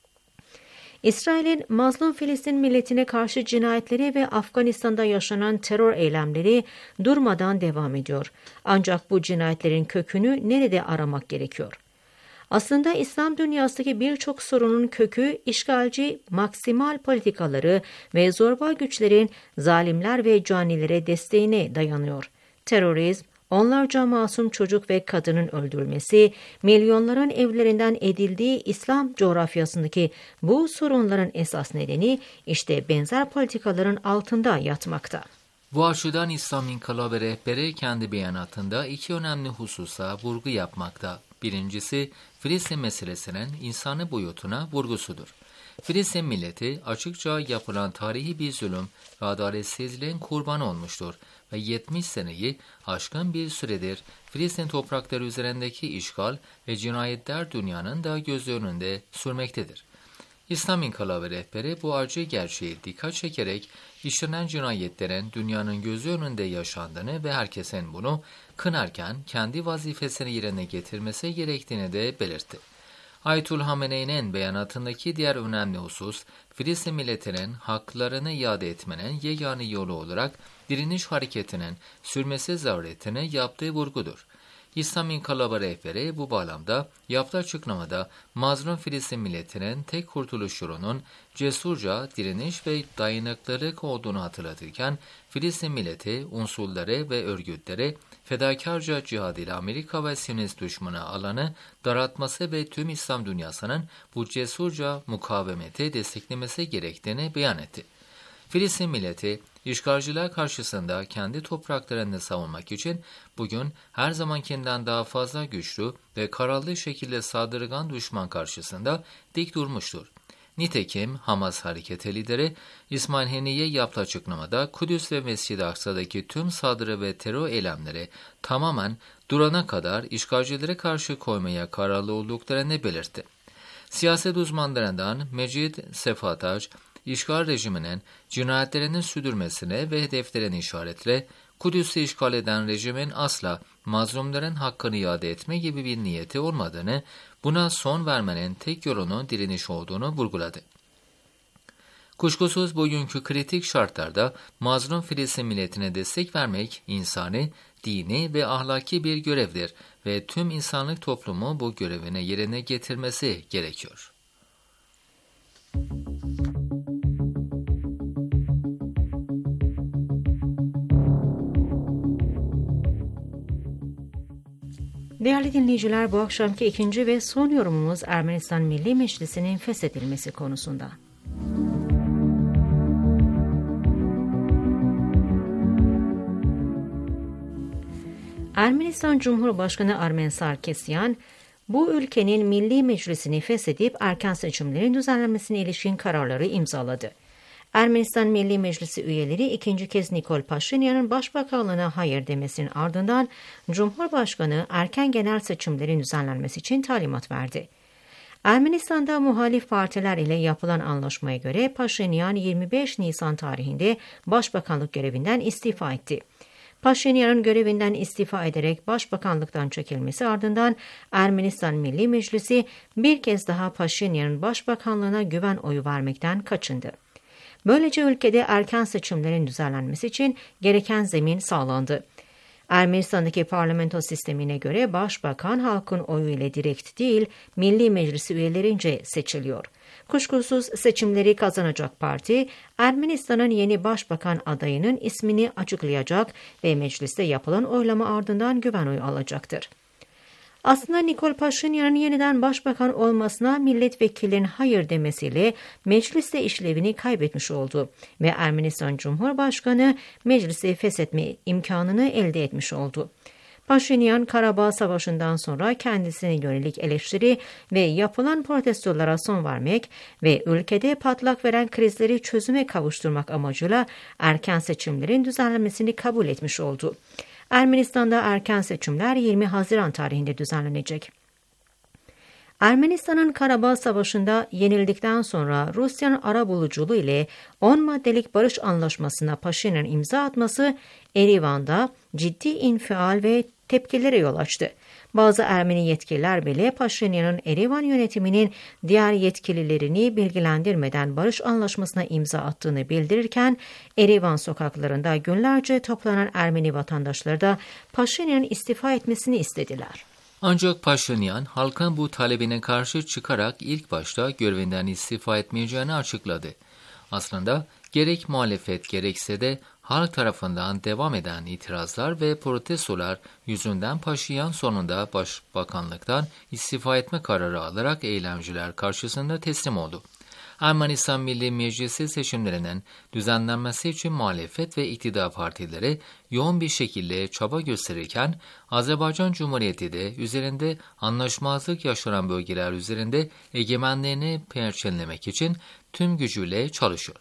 İsrail'in mazlum Filistin milletine karşı cinayetleri ve Afganistan'da yaşanan terör eylemleri durmadan devam ediyor. Ancak bu cinayetlerin kökünü nerede aramak gerekiyor? Aslında İslam dünyasındaki birçok sorunun kökü işgalci maksimal politikaları ve zorba güçlerin zalimler ve canilere desteğine dayanıyor. Terörizm, onlarca masum çocuk ve kadının öldürülmesi, milyonların evlerinden edildiği İslam coğrafyasındaki bu sorunların esas nedeni işte benzer politikaların altında yatmakta. Bu açıdan İslam İnkılabı rehberi kendi beyanatında 2 önemli hususa vurgu yapmakta. Birincisi, Filistin meselesinin insani boyutuna vurgusudur. Filistin milleti açıkça yapılan tarihi bir zulüm ve adaletsizliğin kurbanı olmuştur ve 70 seneyi aşkın bir süredir Filistin toprakları üzerindeki işgal ve cinayetler dünyanın da gözü önünde sürmektedir. İslam İnkılabı rehberi bu acı gerçeği dikkat çekerek işlenen cinayetlerin dünyanın gözü önünde yaşandığını ve herkesin bunu kınarken kendi vazifesini yerine getirmesi gerektiğini de belirtti. Ayetullah Hamenei'nin beyanatındaki diğer önemli husus, Filistin milletinin haklarını iade etmenin yegane yolu olarak direniş hareketinin sürmesi zaruretine yaptığı vurgudur. İslam İnkılabı rehberi bu bağlamda yaptığı açıklamada mazlum Filistin milletinin tek kurtuluş yolunun cesurca direniş ve dayanıklılık olduğunu hatırlatırken Filistin milleti unsurları ve örgütleri fedakarca cihad ile Amerika ve Siyonist düşmanı alanı daraltması ve tüm İslam dünyasının bu cesurca mukavemeti desteklemesi gerektiğini beyan etti. Filistin milleti, işgalciler karşısında kendi topraklarını savunmak için bugün her zamankinden daha fazla güçlü ve kararlı şekilde saldırgan düşman karşısında dik durmuştur. Nitekim Hamas hareketi lideri İsmail Haniye yaptığı açıklamada Kudüs ve Mescid-i Aksa'daki tüm saldırı ve terör eylemleri tamamen durana kadar işgalcilere karşı koymaya kararlı olduklarını belirtti. Siyaset uzmanlarından Mecid Sefatac, İşgal rejiminin cinayetlerini sürdürmesine ve hedeflerini işaretle Kudüs'ü işgal eden rejimin asla mazlumların hakkını iade etme gibi bir niyeti olmadığını, buna son vermenin tek yolunun direniş olduğunu vurguladı. Kuşkusuz bugünkü kritik şartlarda mazlum Filistin milletine destek vermek insani, dini ve ahlaki bir görevdir ve tüm insanlık toplumu bu görevini yerine getirmesi gerekiyor. Değerli dinleyiciler, bu akşamki ikinci ve son yorumumuz Ermenistan Milli Meclisi'nin feshedilmesi konusunda. Ermenistan Cumhurbaşkanı Armen Sarkisyan, bu ülkenin Milli Meclisi'ni feshedip erken seçimlerin düzenlenmesine ilişkin kararları imzaladı. Ermenistan Milli Meclisi üyeleri ikinci kez Nikol Paşinyan'ın başbakanlığına hayır demesinin ardından Cumhurbaşkanı erken genel seçimlerin düzenlenmesi için talimat verdi. Ermenistan'da muhalif partiler ile yapılan anlaşmaya göre Paşinyan 25 Nisan tarihinde başbakanlık görevinden istifa etti. Paşinyan'ın görevinden istifa ederek başbakanlıktan çekilmesi ardından Ermenistan Milli Meclisi bir kez daha Paşinyan'ın başbakanlığına güven oyu vermekten kaçındı. Böylece ülkede erken seçimlerin düzenlenmesi için gereken zemin sağlandı. Ermenistan'daki parlamento sistemine göre başbakan halkın oyu ile direkt değil, Milli Meclisi üyelerince seçiliyor. Kuşkusuz seçimleri kazanacak parti, Ermenistan'ın yeni başbakan adayının ismini açıklayacak ve mecliste yapılan oylama ardından güven oyu alacaktır. Aslında Nikol Paşinyan'ın yeniden başbakan olmasına milletvekillerinin hayır demesiyle mecliste işlevini kaybetmiş oldu ve Ermenistan Cumhurbaşkanı meclisi feshetme imkanını elde etmiş oldu. Paşinyan, Karabağ Savaşı'ndan sonra kendisine yönelik eleştiri ve yapılan protestolara son vermek ve ülkede patlak veren krizleri çözüme kavuşturmak amacıyla erken seçimlerin düzenlenmesini kabul etmiş oldu. Ermenistan'da erken seçimler 20 Haziran tarihinde düzenlenecek. Ermenistan'ın Karabağ Savaşı'nda yenildikten sonra Rusya'nın arabuluculuğu ile 10 maddelik barış anlaşmasına Paşinyan'ın imza atması Erivan'da ciddi infial ve tepkilere yol açtı. Bazı Ermeni yetkililer bile Paşinyan'ın Erivan yönetiminin diğer yetkililerini bilgilendirmeden barış anlaşmasına imza attığını bildirirken Erivan sokaklarında günlerce toplanan Ermeni vatandaşları da Paşinyan'ın istifa etmesini istediler. Ancak Paşinyan halkın bu talebine karşı çıkarak ilk başta görevinden istifa etmeyeceğini açıkladı. Aslında gerek muhalefet gerekse de halk tarafından devam eden itirazlar ve protestolar yüzünden Paşinyan sonunda başbakanlıktan istifa etme kararı alarak eylemciler karşısında teslim oldu. Ermenistan Milli Meclisi seçimlerinin düzenlenmesi için muhalefet ve iktidar partileri yoğun bir şekilde çaba gösterirken Azerbaycan Cumhuriyeti de üzerinde anlaşmazlık yaşanan bölgeler üzerinde egemenliğini perçinlemek için tüm gücüyle çalışıyor.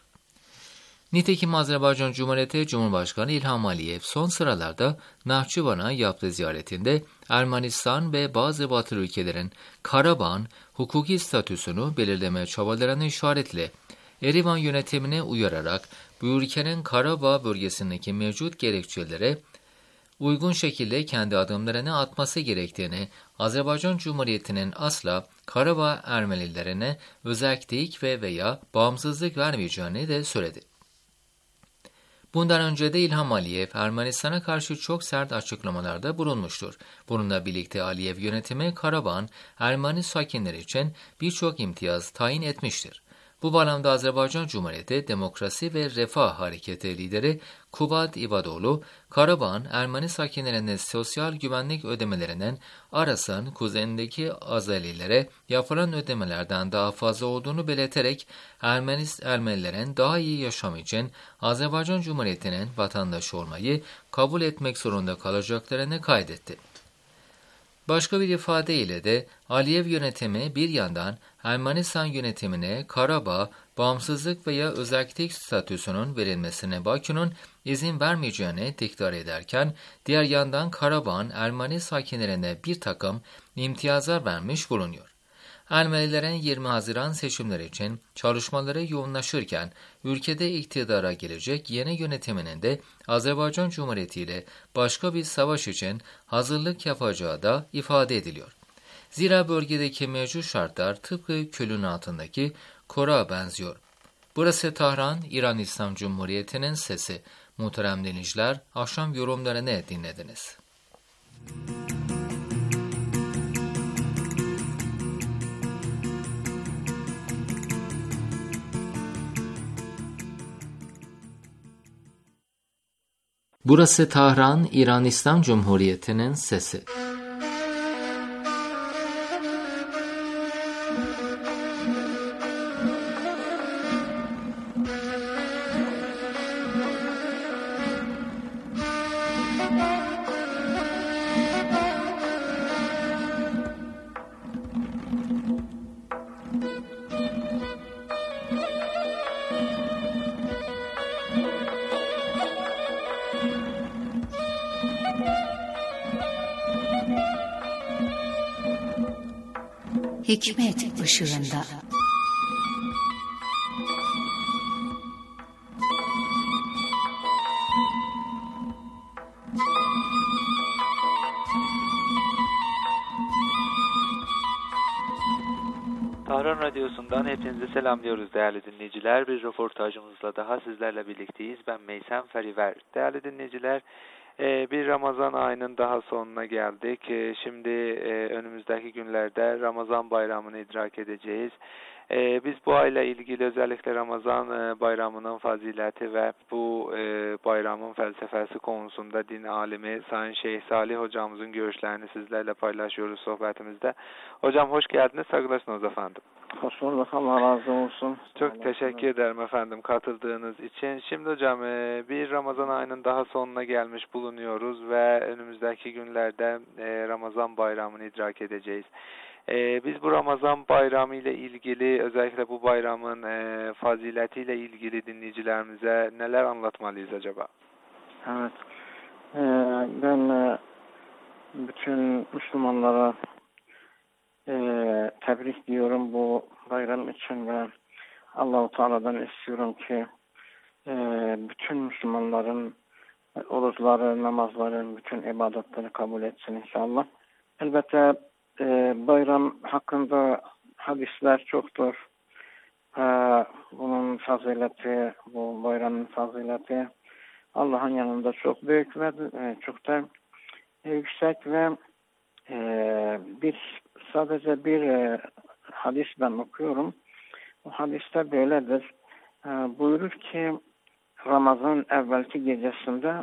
Nitekim Azerbaycan Cumhuriyeti Cumhurbaşkanı İlham Aliyev son sıralarda Nahçıvan'a yaptığı ziyaretinde Ermenistan ve bazı Batı ülkelerin Karabağ'ın hukuki statüsünü belirleme çabalarını işaretle Erivan yönetimine uyararak bu ülkenin Karabağ bölgesindeki mevcut gerekçelere uygun şekilde kendi adımlarını atması gerektiğini, Azerbaycan Cumhuriyeti'nin asla Karabağ Ermenilerine özellik veya bağımsızlık vermeyeceğini de söyledi. Bundan önce de İlham Aliyev, Ermenistan'a karşı çok sert açıklamalarda bulunmuştur. Bununla birlikte Aliyev yönetimi Karabağ'ın Ermeni sakinleri için birçok imtiyaz tayin etmiştir. Bu bağlamda Azerbaycan Cumhuriyeti Demokrasi ve Refah Hareketi lideri Kubat İvadoğlu, Karabağ'ın Ermeni sakinlerinin sosyal güvenlik ödemelerinin Aras'ın kuzeyindeki Azerlilere yapılan ödemelerden daha fazla olduğunu belirterek Ermenilerin daha iyi yaşam için Azerbaycan Cumhuriyeti'nin vatandaşı olmayı kabul etmek zorunda kalacaklarını kaydetti. Başka bir ifadeyle de Aliyev yönetimi bir yandan Ermenistan yönetimine Karabağ, bağımsızlık veya özellik statüsünün verilmesine Bakü'nün izin vermeyeceğini diktar ederken, diğer yandan Karabağ'ın Ermeni sakinlerine bir takım imtiyazlar vermiş bulunuyor. Ermenilerin 20 Haziran seçimleri için çalışmaları yoğunlaşırken, ülkede iktidara gelecek yeni yönetiminin de Azerbaycan Cumhuriyeti ile başka bir savaş için hazırlık yapacağı da ifade ediliyor. Zira bölgedeki mevcut şartlar tıpkı Kölün altındaki Kora benziyor. Burası Tahran, İran İslam Cumhuriyeti'nin sesi. Muhterem dinleyiciler, akşam yorumlarını dinlediniz. Burası Tahran, İran İslam Cumhuriyeti'nin sesi. Hikmet ışığında. Tahran Radyosu'ndan hepinizi selamlıyoruz değerli dinleyiciler. Bir röportajımızla daha sizlerle birlikteyiz. Ben Meysem Feriver. Değerli dinleyiciler, bir Ramazan ayının daha sonuna geldik. Şimdi önümüzdeki günlerde Ramazan bayramını idrak edeceğiz. Biz bu ayla ilgili özellikle Ramazan bayramının fazileti ve bu bayramın felsefesi konusunda din alimi Sayın Şeyh Salih hocamızın görüşlerini sizlerle paylaşıyoruz sohbetimizde. Hocam hoş geldiniz, saygılar sunuyoruz efendim. Hoş bulduk, Allah razı olsun. Çok teşekkür ederim efendim katıldığınız için. Şimdi hocam bir Ramazan ayının daha sonuna gelmiş bulunuyoruz ve önümüzdeki günlerde Ramazan bayramını idrak edeceğiz. Biz bu Ramazan bayramı ile ilgili özellikle bu bayramın faziletiyle ilgili dinleyicilerimize neler anlatmalıyız acaba? Evet, ben bütün Müslümanlara tebrik diyorum bu bayram için ve Allah-u Teala'dan istiyorum ki bütün Müslümanların oruçları, namazları, bütün ibadetleri kabul etsin inşallah. Elbette bayram hakkında hadisler çoktur. Bunun fazileti, bu bayramın fazileti Allah'ın yanında çok büyük ve çok da yüksek ve sadece bir hadis ben okuyorum. O hadiste böyledir. Buyurur ki Ramazan evvelki gecesinde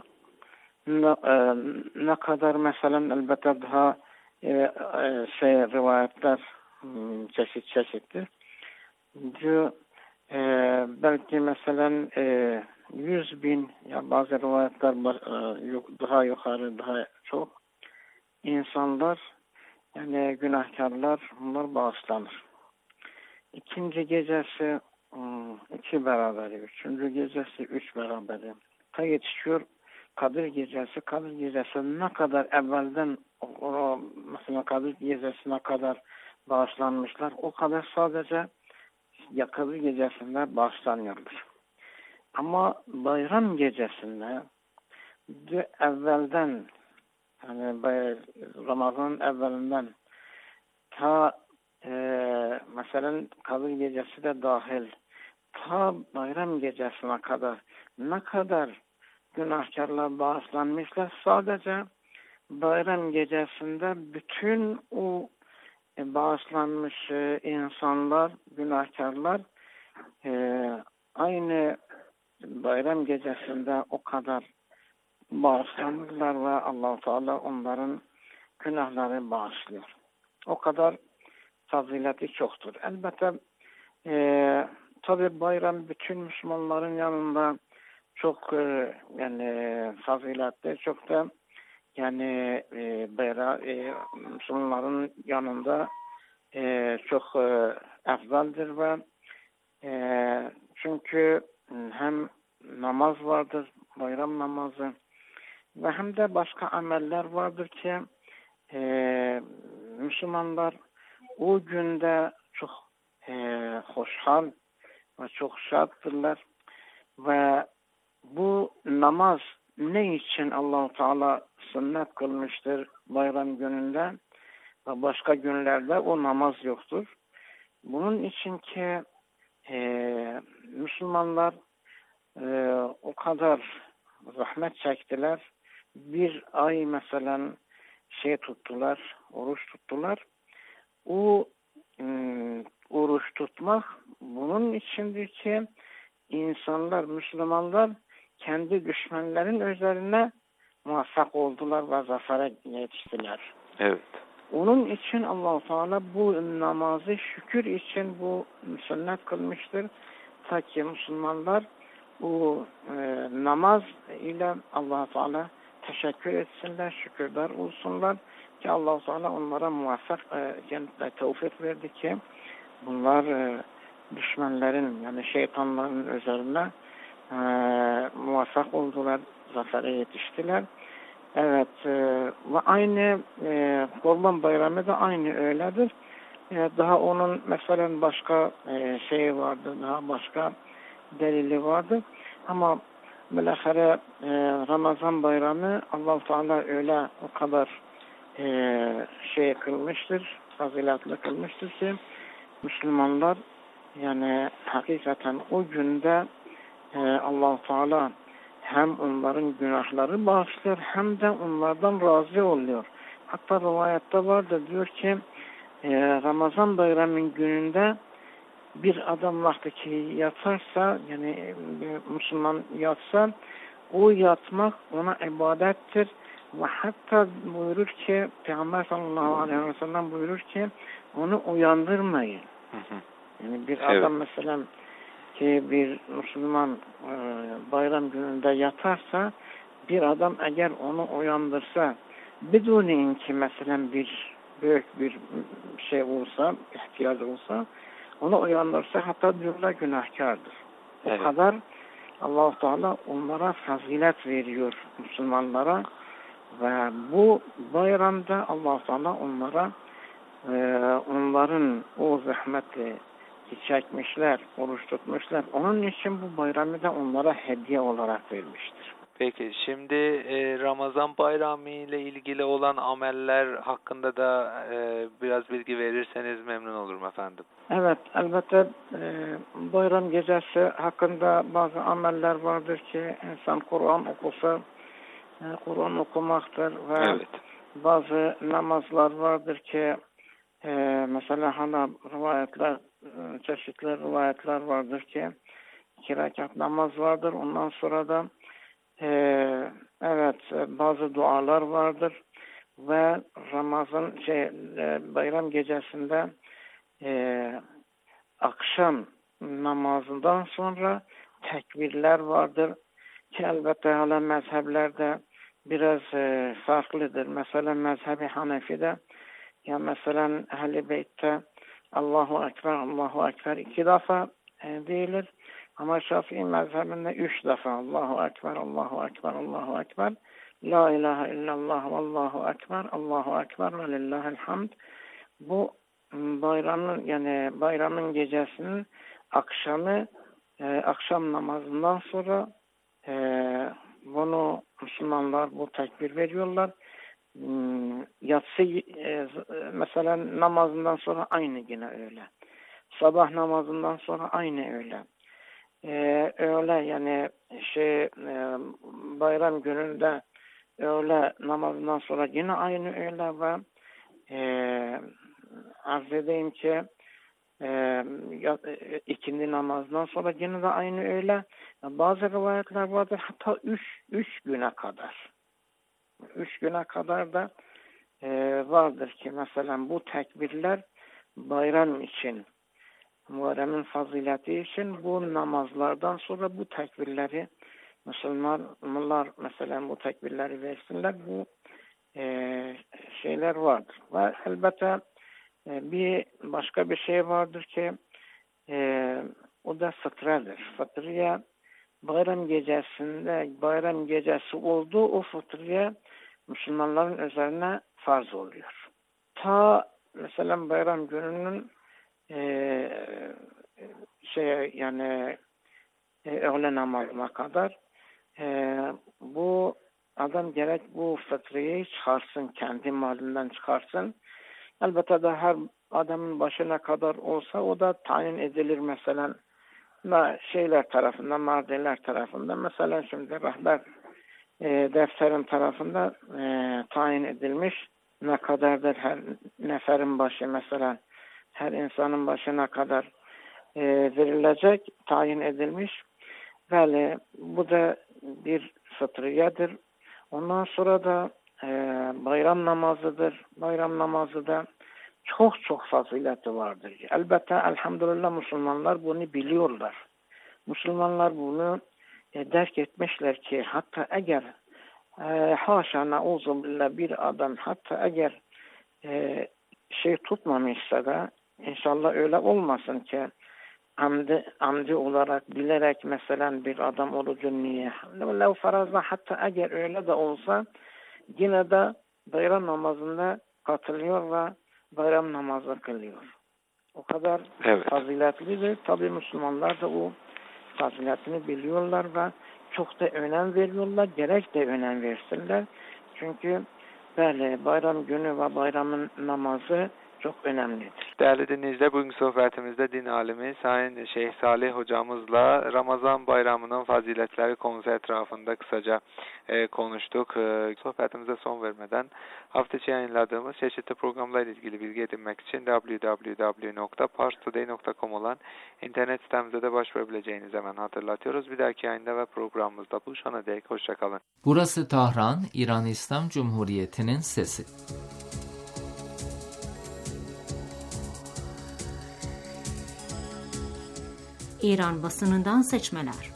ne kadar mesela elbette daha rivayetler çeşittir. Diyor belki mesela 100.000 ya bazı rivayetler daha yukarı daha çok insanlar yani günahkarlar bunlar bağışlanır. İkinci gecesi 2 beraberi, üçüncü gecesi 3 beraberi. Ta yetişiyor Kadir gecesi. Kadir gecesi ne kadar evvelden mesela Kadir gecesine kadar bağışlanmışlar. O kadar sadece Kadir gecesinde bağışlanıyorlar. Ama bayram gecesinde evvelden yani Ramazan evvelinden ta mesela Kadir gecesi de dahil ta bayram gecesine kadar ne kadar günahkarlar bağışlanmışlar. Sadece bayram gecesinde bütün o bağışlanmış insanlar, günahkarlar aynı bayram gecesinde o kadar bağışlanırlar ve Allah-u Teala onların günahları bağışlıyor. O kadar fazileti çoktur. Elbette tabi bayram bütün Müslümanların yanında çok yani faziletli, çok da yani Müslümanların yanında çok efdaldir ve çünkü hem namaz vardır, bayram namazı ve hem de başka ameller vardır ki Müslümanlar o günde çok hoşhal ve çok şattırlar ve bu namaz ne için Allah-u Teala sünnet kılmıştır bayram gününde ve başka günlerde o namaz yoktur. Bunun için ki Müslümanlar o kadar zahmet çektiler. Bir ay mesela tuttular, oruç tuttular. O oruç tutmak bunun içindir ki insanlar, Müslümanlar kendi düşmanların üzerine muvaffak oldular ve zafere yetiştiler. Evet. Onun için Allah-u Teala bu namazı şükür için bu sünnet kılmıştır. Ta ki Müslümanlar bu namaz ile Allah-u Teala teşekkür etsinler, şükürler olsunlar ki Allah-u Teala onlara muvaffak tevfik verdi ki bunlar düşmanların yani şeytanların üzerine muvaffak oldular, zafere yetiştiler. Evet ve aynı Kurban Bayramı da aynı öyledir. Daha onun mesela başka şeyi vardı, daha başka delili vardı. Ama bilahare Ramazan Bayramı Allah-u Teala öyle o kadar kılmıştır, faziletli kılmıştır ki Müslümanlar yani hakikaten o günde Allah-u Teala hem onların günahları bağışlıyor hem de onlardan razı oluyor. Hatta rivayette vardır diyor ki Ramazan bayramının gününde bir adam vakti ki yatarsa yani Müslüman yatsa o yatmak ona ibadettir ve hatta buyurur ki Peygamber sallallahu aleyhi ve sellem buyurur ki onu uyandırmayın. Yani bir adam mesela ki bir Müslüman bayram gününde yatarsa bir adam eğer onu uyandırsa bidunin ki mesela bir büyük bir şey olsa, ihtiyaç olsa onu uyandırsa hatta diyorlar günahkardır. O kadar Allah-u Teala onlara fazilet veriyor Müslümanlara ve bu bayramda Allah-u Teala onlara onların o zahmeti çekmişler, oruç tutmuşlar. Onun için bu bayramı da onlara hediye olarak vermiştir. Peki şimdi Ramazan bayramı ile ilgili olan ameller hakkında da biraz bilgi verirseniz memnun olurum efendim. Evet, elbette bayram gecesi hakkında bazı ameller vardır ki insan Kur'an okusa, Kur'an okumaktır ve bazı namazlar vardır ki mesela hala rivayetler, çeşitli rivayetler vardır ki 2 rekat namaz vardır. Ondan sonra da bazı dualar vardır ve Ramazan bayram gecesinde akşam namazından sonra tekbirler vardır ki elbette hala mezheplerde biraz farklıdır. Mesela mezhebi Hanefi'de ya mesela Ehl-i Beyt'te Allahu Ekber, Allahu Ekber 2 defa değilir. Ama Şafii mezhebinde 3 defa Allahu Ekber, Allahu Ekber, Allahu Ekber. La ilahe illallah ve Allahu Ekber, Allahu Ekber ve lillahil hamd. Bu bayramın gecesinin akşamı akşam namazından sonra bunu Müslümanlar bu tekbir veriyorlar. Yatsı mesela namazından sonra aynı yine öyle. Sabah namazından sonra aynı öyle. Öyle yani bayram gününde öğle namazından sonra yine aynı öyle ve arz edeyim ki ikindi namazdan sonra yine de aynı öyle. Bazı rivayetler vardır hatta 3 güne kadar. 3 güne kadar da vardır ki mesela bu tekbirler bayram için, Muharrem'in fazileti için bu namazlardan sonra bu tekbirleri Müslümanlar mesela bu tekbirleri versinler. Bu şeyler vardır. Ve elbette başka bir şey vardır ki o da fıtradır. Fıtriye bayram gecesi olduğu o fıtriye Müslümanların üzerine farz oluyor. Ta mesela bayram gününün öğle namazına kadar bu adam gerek bu fıtriyeyi çıkarsın, kendi malinden çıkarsın. Elbette de her adamın başına kadar olsa o da tayin edilir mesela şeyler tarafından, mardiler tarafından, mesela şimdi rehber defterin tarafında tayin edilmiş. Ne kadardır her neferin başı, mesela her insanın başına kadar verilecek, tayin edilmiş. Böyle bu da bir fıtriyedir. Ondan sonra da bayram namazıdır. Bayram namazı da çok fazileti vardır. Elbette elhamdülillah Müslümanlar bunu biliyorlar. Müslümanlar bunu derk etmişler ki hatta eğer haşa nauzubillah bir adam hatta eğer şey tutmamışsa da inşallah öyle olmasın ki amdi olarak bilerek mesela bir adam orucun niye? Lev farazda hatta eğer öyle de olsa yine de bayram namazında katılıyor ve bayram namazı kılıyor. O kadar faziletlidir. Tabii Müslümanlar da o faziletini biliyorlar ve çok da önem veriyorlar. Gerek de önem versinler. Çünkü böyle bayram günü ve bayramın namazı çok önemlidir. Değerli dinleyiciler, bugünkü sohbetimizde din alimi Sayın Şeyh Salih hocamızla Ramazan bayramının faziletleri konusu etrafında kısaca konuştuk. Sohbetimize son vermeden hafta içi yayınladığımız çeşitli programlarla ilgili bilgi edinmek için www.parstoday.com olan internet sitemize de başvurabileceğinizi hemen hatırlatıyoruz. Bir dahaki yayında ve programımızda buluşana dek hoşçakalın. Burası Tahran, İran İslam Cumhuriyeti'nin sesi. İran basınından seçmeler.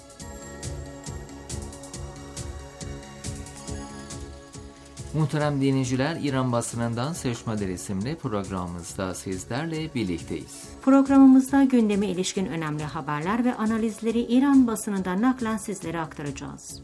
Muhterem dinleyiciler, İran basınından seçmeler isimli programımızda sizlerle birlikteyiz. Programımızda gündeme ilişkin önemli haberler ve analizleri İran basınından naklen sizlere aktaracağız.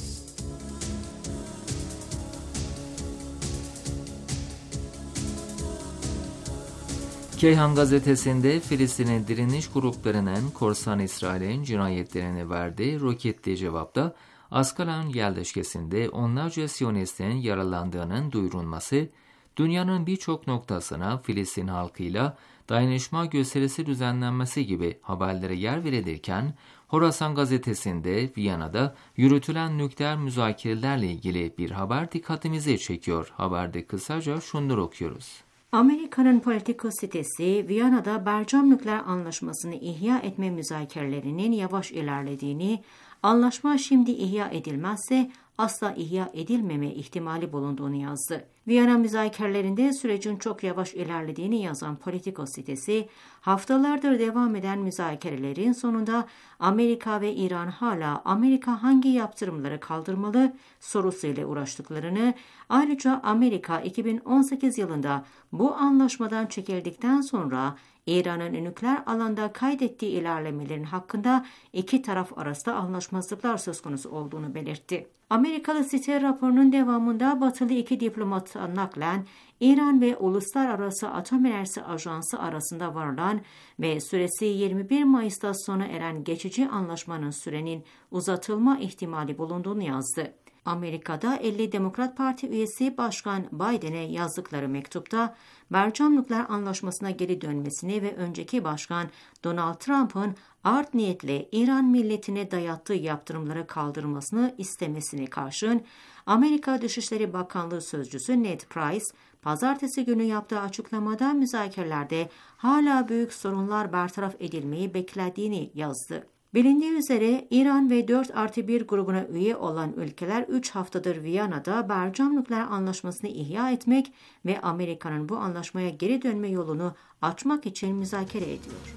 Keyhan gazetesinde Filistin'in direniş gruplarının korsan İsrail'in cinayetlerini verdiği roketli cevapta Askalan yerleşkesinde onlarca Siyonistin yaralandığının duyurulması, dünyanın birçok noktasına Filistin halkıyla dayanışma gösterisi düzenlenmesi gibi haberlere yer verilirken, Horasan gazetesinde Viyana'da yürütülen nükleer müzakerelerle ilgili bir haber dikkatimizi çekiyor. Haberde kısaca şunları okuyoruz. Amerika'nın Politico sitesi, Viyana'da Bercam Nükleer Anlaşması'nı ihya etme müzakerelerinin yavaş ilerlediğini, anlaşma şimdi ihya edilmezse asla ihya edilmeme ihtimali bulunduğunu yazdı. Viyana müzakerelerinde sürecin çok yavaş ilerlediğini yazan Politico sitesi, haftalardır devam eden müzakerelerin sonunda Amerika ve İran hala Amerika hangi yaptırımları kaldırmalı sorusuyla uğraştıklarını, ayrıca Amerika 2018 yılında bu anlaşmadan çekildikten sonra İran'ın nükleer alanda kaydettiği ilerlemelerin hakkında iki taraf arasında anlaşmazlıklar söz konusu olduğunu belirtti. Amerikalı site raporunun devamında batılı iki diplomata naklen İran ve Uluslararası Atom Enerjisi Ajansı arasında varılan ve süresi 21 Mayıs'ta sona eren geçici anlaşmanın sürenin uzatılma ihtimali bulunduğunu yazdı. Amerika'da 50 Demokrat Parti üyesi Başkan Biden'e yazdıkları mektupta Bercam Nükleer Anlaşması'na geri dönmesini ve önceki başkan Donald Trump'ın art niyetle İran milletine dayattığı yaptırımları kaldırmasını istemesine karşın Amerika Dışişleri Bakanlığı Sözcüsü Ned Price, pazartesi günü yaptığı açıklamada müzakerelerde hala büyük sorunlar bertaraf edilmeyi beklediğini yazdı. Bilindiği üzere İran ve 4+1 grubuna üye olan ülkeler 3 haftadır Viyana'da Bercam Nükleer Anlaşması'nı ihya etmek ve Amerika'nın bu anlaşmaya geri dönme yolunu açmak için müzakere ediyor.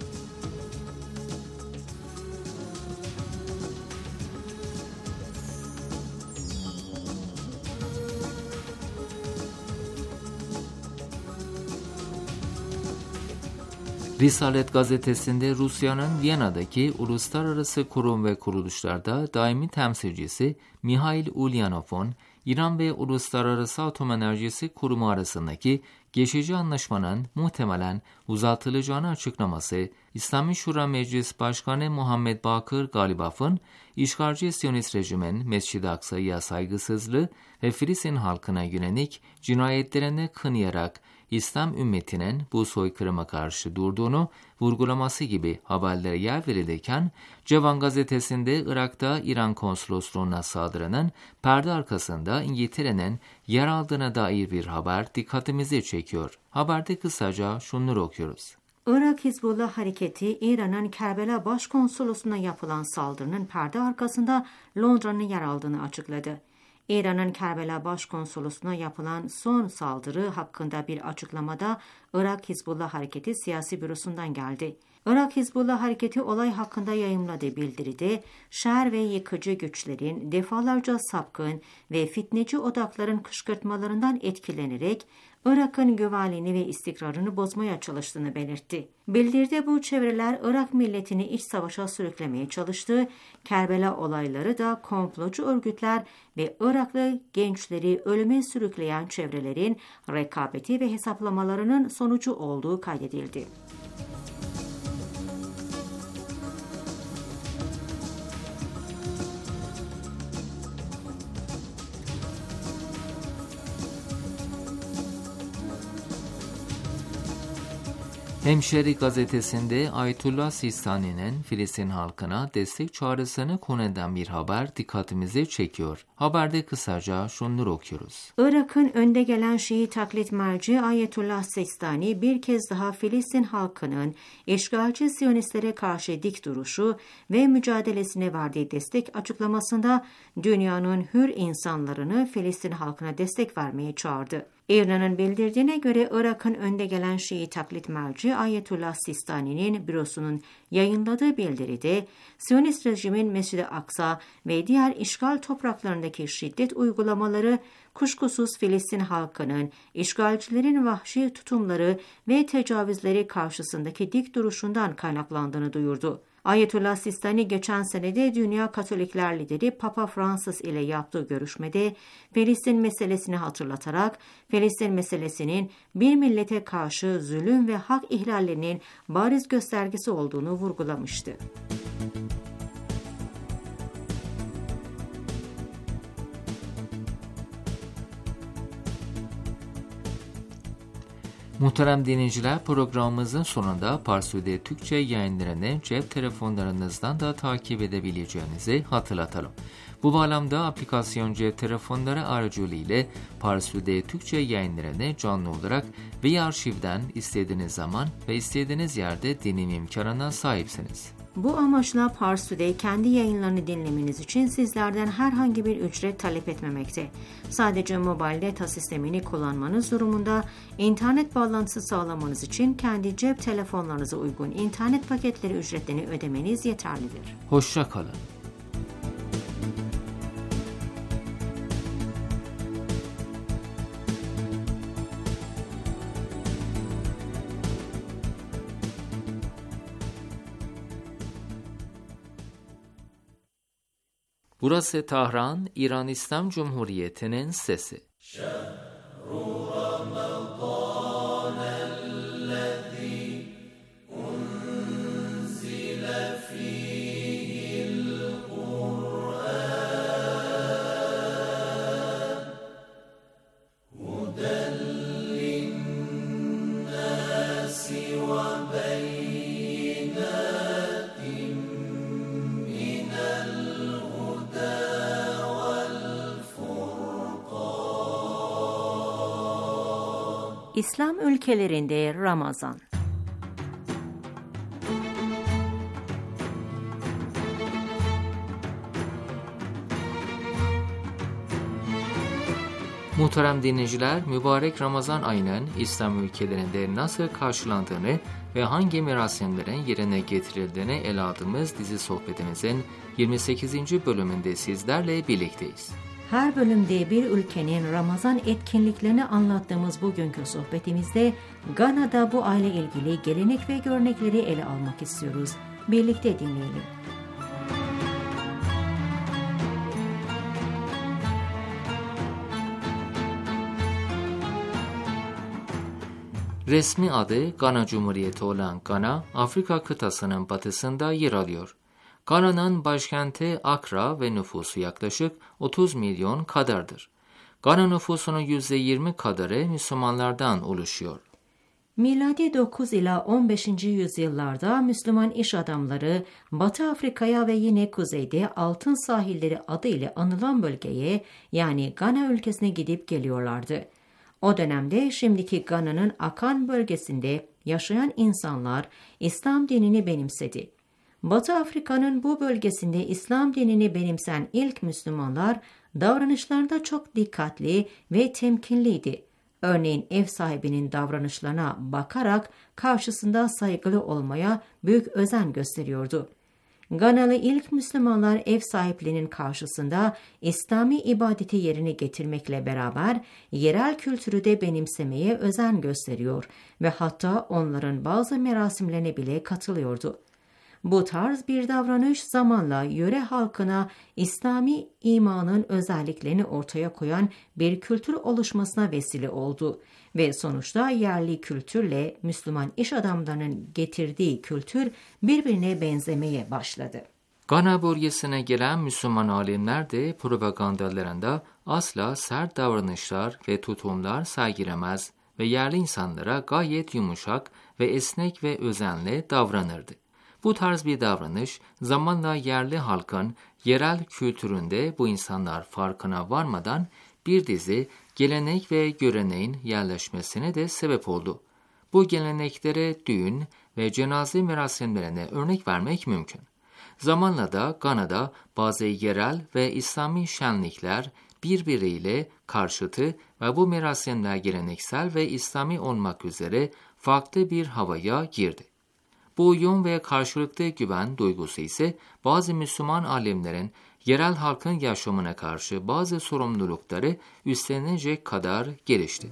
Risalet gazetesinde Rusya'nın Viyana'daki uluslararası kurum ve kuruluşlarda daimi temsilcisi Mihail Ulyanov'un İran ve Uluslararası Atom Enerjisi Kurumu arasındaki geçici anlaşmanın muhtemelen uzatılacağını açıklaması, İslami Şura Meclis Başkanı Muhammed Bakır Galibaf'ın işgalci Siyonist rejimin Mescid-i Aksa'ya saygısızlığı ve Filistin halkına yönelik cinayetlerini kınayarak İslam ümmetinin bu soykırıma karşı durduğunu vurgulaması gibi haberlere yer verilirken, Cevan gazetesinde Irak'ta İran konsolosluğuna saldırının perde arkasında İngiltere'nin yer aldığına dair bir haber dikkatimizi çekiyor. Haberde kısaca şunları okuyoruz. Irak Hizbullah Hareketi, İran'ın Kerbela Başkonsolosluğuna yapılan saldırının perde arkasında Londra'nın yer aldığını açıkladı. İran'ın Kerbela Başkonsolosluğuna yapılan son saldırı hakkında bir açıklamada Irak Hizbullah Hareketi Siyasi Bürosu'ndan geldi. Irak Hizbullah Hareketi olay hakkında yayımladığı bildiride, şer ve yıkıcı güçlerin defalarca sapkın ve fitneci odakların kışkırtmalarından etkilenerek Irak'ın güvenliğini ve istikrarını bozmaya çalıştığını belirtti. Bildiride bu çevreler Irak milletini iç savaşa sürüklemeye çalıştı, Kerbela olayları da komplocu örgütler ve Iraklı gençleri ölüme sürükleyen çevrelerin rekabeti ve hesaplamalarının sonucu olduğu kaydedildi. Hemşeri gazetesinde Ayetullah Sistani'nin Filistin halkına destek çağrısını konu eden bir haber dikkatimizi çekiyor. Haberde kısaca şunları okuyoruz. Irak'ın önde gelen Şii taklit merci Ayetullah Sistani bir kez daha Filistin halkının işgalci Siyonistlere karşı dik duruşu ve mücadelesine verdiği destek açıklamasında dünyanın hür insanlarını Filistin halkına destek vermeye çağırdı. İran'ın bildirdiğine göre Irak'ın önde gelen Şii taklit merci Ayetullah Sistani'nin bürosunun yayınladığı bildiride Siyonist rejimin Mescid-i Aksa ve diğer işgal topraklarındaki şiddet uygulamaları kuşkusuz Filistin halkının işgalcilerin vahşi tutumları ve tecavüzleri karşısındaki dik duruşundan kaynaklandığını duyurdu. Ayetullah Sistani geçen senede Dünya Katolikler lideri Papa Francis ile yaptığı görüşmede Filistin meselesini hatırlatarak Filistin meselesinin bir millete karşı zulüm ve hak ihlallerinin bariz göstergesi olduğunu vurgulamıştı. Muhterem dinleyiciler, programımızın sonunda Parsude Türkçe yayınlarını cep telefonlarınızdan da takip edebileceğinizi hatırlatalım. Bu bağlamda aplikasyon cep telefonları aracılığıyla Parsude Türkçe yayınlarını canlı olarak veya arşivden istediğiniz zaman ve istediğiniz yerde dinleme imkanına sahipsiniz. Bu amaçla Parsu'da kendi yayınlarını dinlemeniz için sizlerden herhangi bir ücret talep etmemekte. Sadece mobil data sistemini kullanmanız durumunda internet bağlantısı sağlamanız için kendi cep telefonlarınıza uygun internet paketleri ücretlerini ödemeniz yeterlidir. Hoşça kalın. Burası Tahran, İran İslam Cumhuriyeti'nin sesi. İslam ülkelerinde Ramazan. Muhterem dinleyiciler, mübarek Ramazan ayının İslam ülkelerinde nasıl karşılandığını ve hangi merasimlerin yerine getirildiğini ele aldığımız dizi sohbetimizin 28. bölümünde sizlerle birlikteyiz. Her bölümde bir ülkenin Ramazan etkinliklerini anlattığımız bugünkü sohbetimizde Gana'da bu ayla ilgili gelenek ve görenekleri ele almak istiyoruz. Birlikte dinleyelim. Resmi adı Gana Cumhuriyeti olan Gana, Afrika kıtasının batısında yer alıyor. Gana'nın başkenti Accra ve nüfusu yaklaşık 30 milyon kadardır. Gana nüfusunun %20 kadarı Müslümanlardan oluşuyor. Miladi 9 ila 15. yüzyıllarda Müslüman iş adamları Batı Afrika'ya ve yine kuzeyde Altın Sahilleri adıyla anılan bölgeye, yani Gana ülkesine gidip geliyorlardı. O dönemde şimdiki Gana'nın Akan bölgesinde yaşayan insanlar İslam dinini benimsedi. Batı Afrika'nın bu bölgesinde İslam dinini benimseyen ilk Müslümanlar davranışlarında çok dikkatli ve temkinliydi. Örneğin ev sahibinin davranışlarına bakarak karşısında saygılı olmaya büyük özen gösteriyordu. Ganalı ilk Müslümanlar ev sahiplerinin karşısında İslami ibadeti yerine getirmekle beraber yerel kültürü de benimsemeye özen gösteriyor ve hatta onların bazı merasimlerine bile katılıyordu. Bu tarz bir davranış zamanla yöre halkına İslami imanın özelliklerini ortaya koyan bir kültür oluşmasına vesile oldu ve sonuçta yerli kültürle Müslüman iş adamlarının getirdiği kültür birbirine benzemeye başladı. Gana bölgesine gelen Müslüman alimler de propagandalarında asla sert davranışlar ve tutumlar sergilemez ve yerli insanlara gayet yumuşak ve esnek ve özenli davranırdı. Bu tarz bir davranış zamanla yerli halkın yerel kültüründe bu insanlar farkına varmadan bir dizi gelenek ve göreneğin yerleşmesine de sebep oldu. Bu geleneklere düğün ve cenaze merasimlerine örnek vermek mümkün. Zamanla da Gana'da bazı yerel ve İslami şenlikler birbiriyle karşıtı ve bu merasimler geleneksel ve İslami olmak üzere farklı bir havaya girdi. Bu uyum ve karşılıklı güven duygusu ise bazı Müslüman alimlerin yerel halkın yaşamına karşı bazı sorumlulukları üstlenecek kadar gelişti.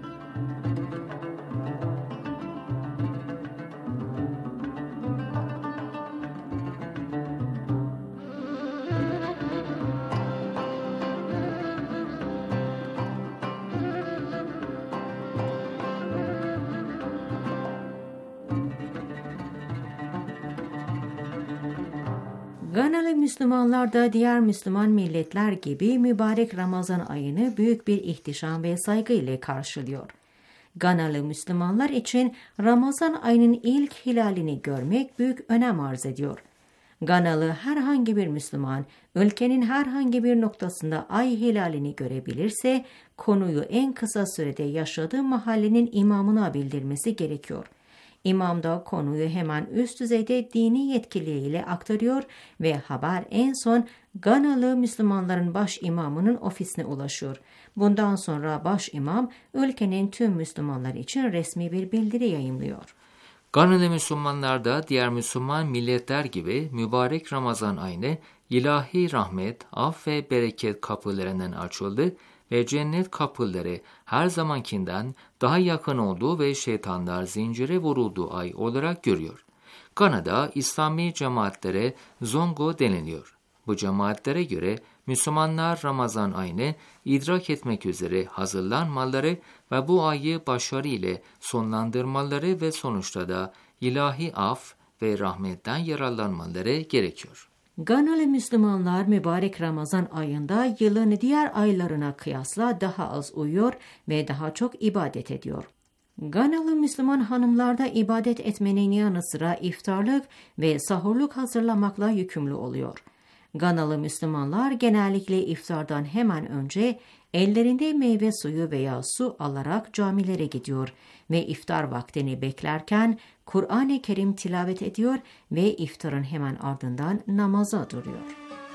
Ganalı Müslümanlar da diğer Müslüman milletler gibi mübarek Ramazan ayını büyük bir ihtişam ve saygı ile karşılıyor. Ganalı Müslümanlar için Ramazan ayının ilk hilalini görmek büyük önem arz ediyor. Ganalı herhangi bir Müslüman ülkenin herhangi bir noktasında ay hilalini görebilirse konuyu en kısa sürede yaşadığı mahallenin imamına bildirmesi gerekiyor. İmam da konuyu hemen üst düzeyde dini yetkiliyle aktarıyor ve haber en son Ganalı Müslümanların baş imamının ofisine ulaşıyor. Bundan sonra baş imam ülkenin tüm Müslümanlar için resmi bir bildiri yayımlıyor. Ganalı Müslümanlar da diğer Müslüman milletler gibi mübarek Ramazan ayını ilahi rahmet, af ve bereket kapılarından açıldı ve cennet kapıları her zamankinden daha yakın olduğu ve şeytanlar zincire vurulduğu ay olarak görüyor. Gana'da İslami cemaatlere zongo deniliyor. Bu cemaatlere göre Müslümanlar Ramazan ayını idrak etmek üzere hazırlanmaları ve bu ayı başarı ile sonlandırmaları ve sonuçta da ilahi af ve rahmetten yararlanmaları gerekiyor. Ganalı Müslümanlar mübarek Ramazan ayında yılın diğer aylarına kıyasla daha az uyuyor ve daha çok ibadet ediyor. Ganalı Müslüman hanımlar da ibadet etmenin yanı sıra iftarlık ve sahurluk hazırlamakla yükümlü oluyor. Ganalı Müslümanlar genellikle iftardan hemen önce ellerinde meyve suyu veya su alarak camilere gidiyor ve iftar vaktini beklerken Kur'an-ı Kerim tilavet ediyor ve iftarın hemen ardından namaza duruyor.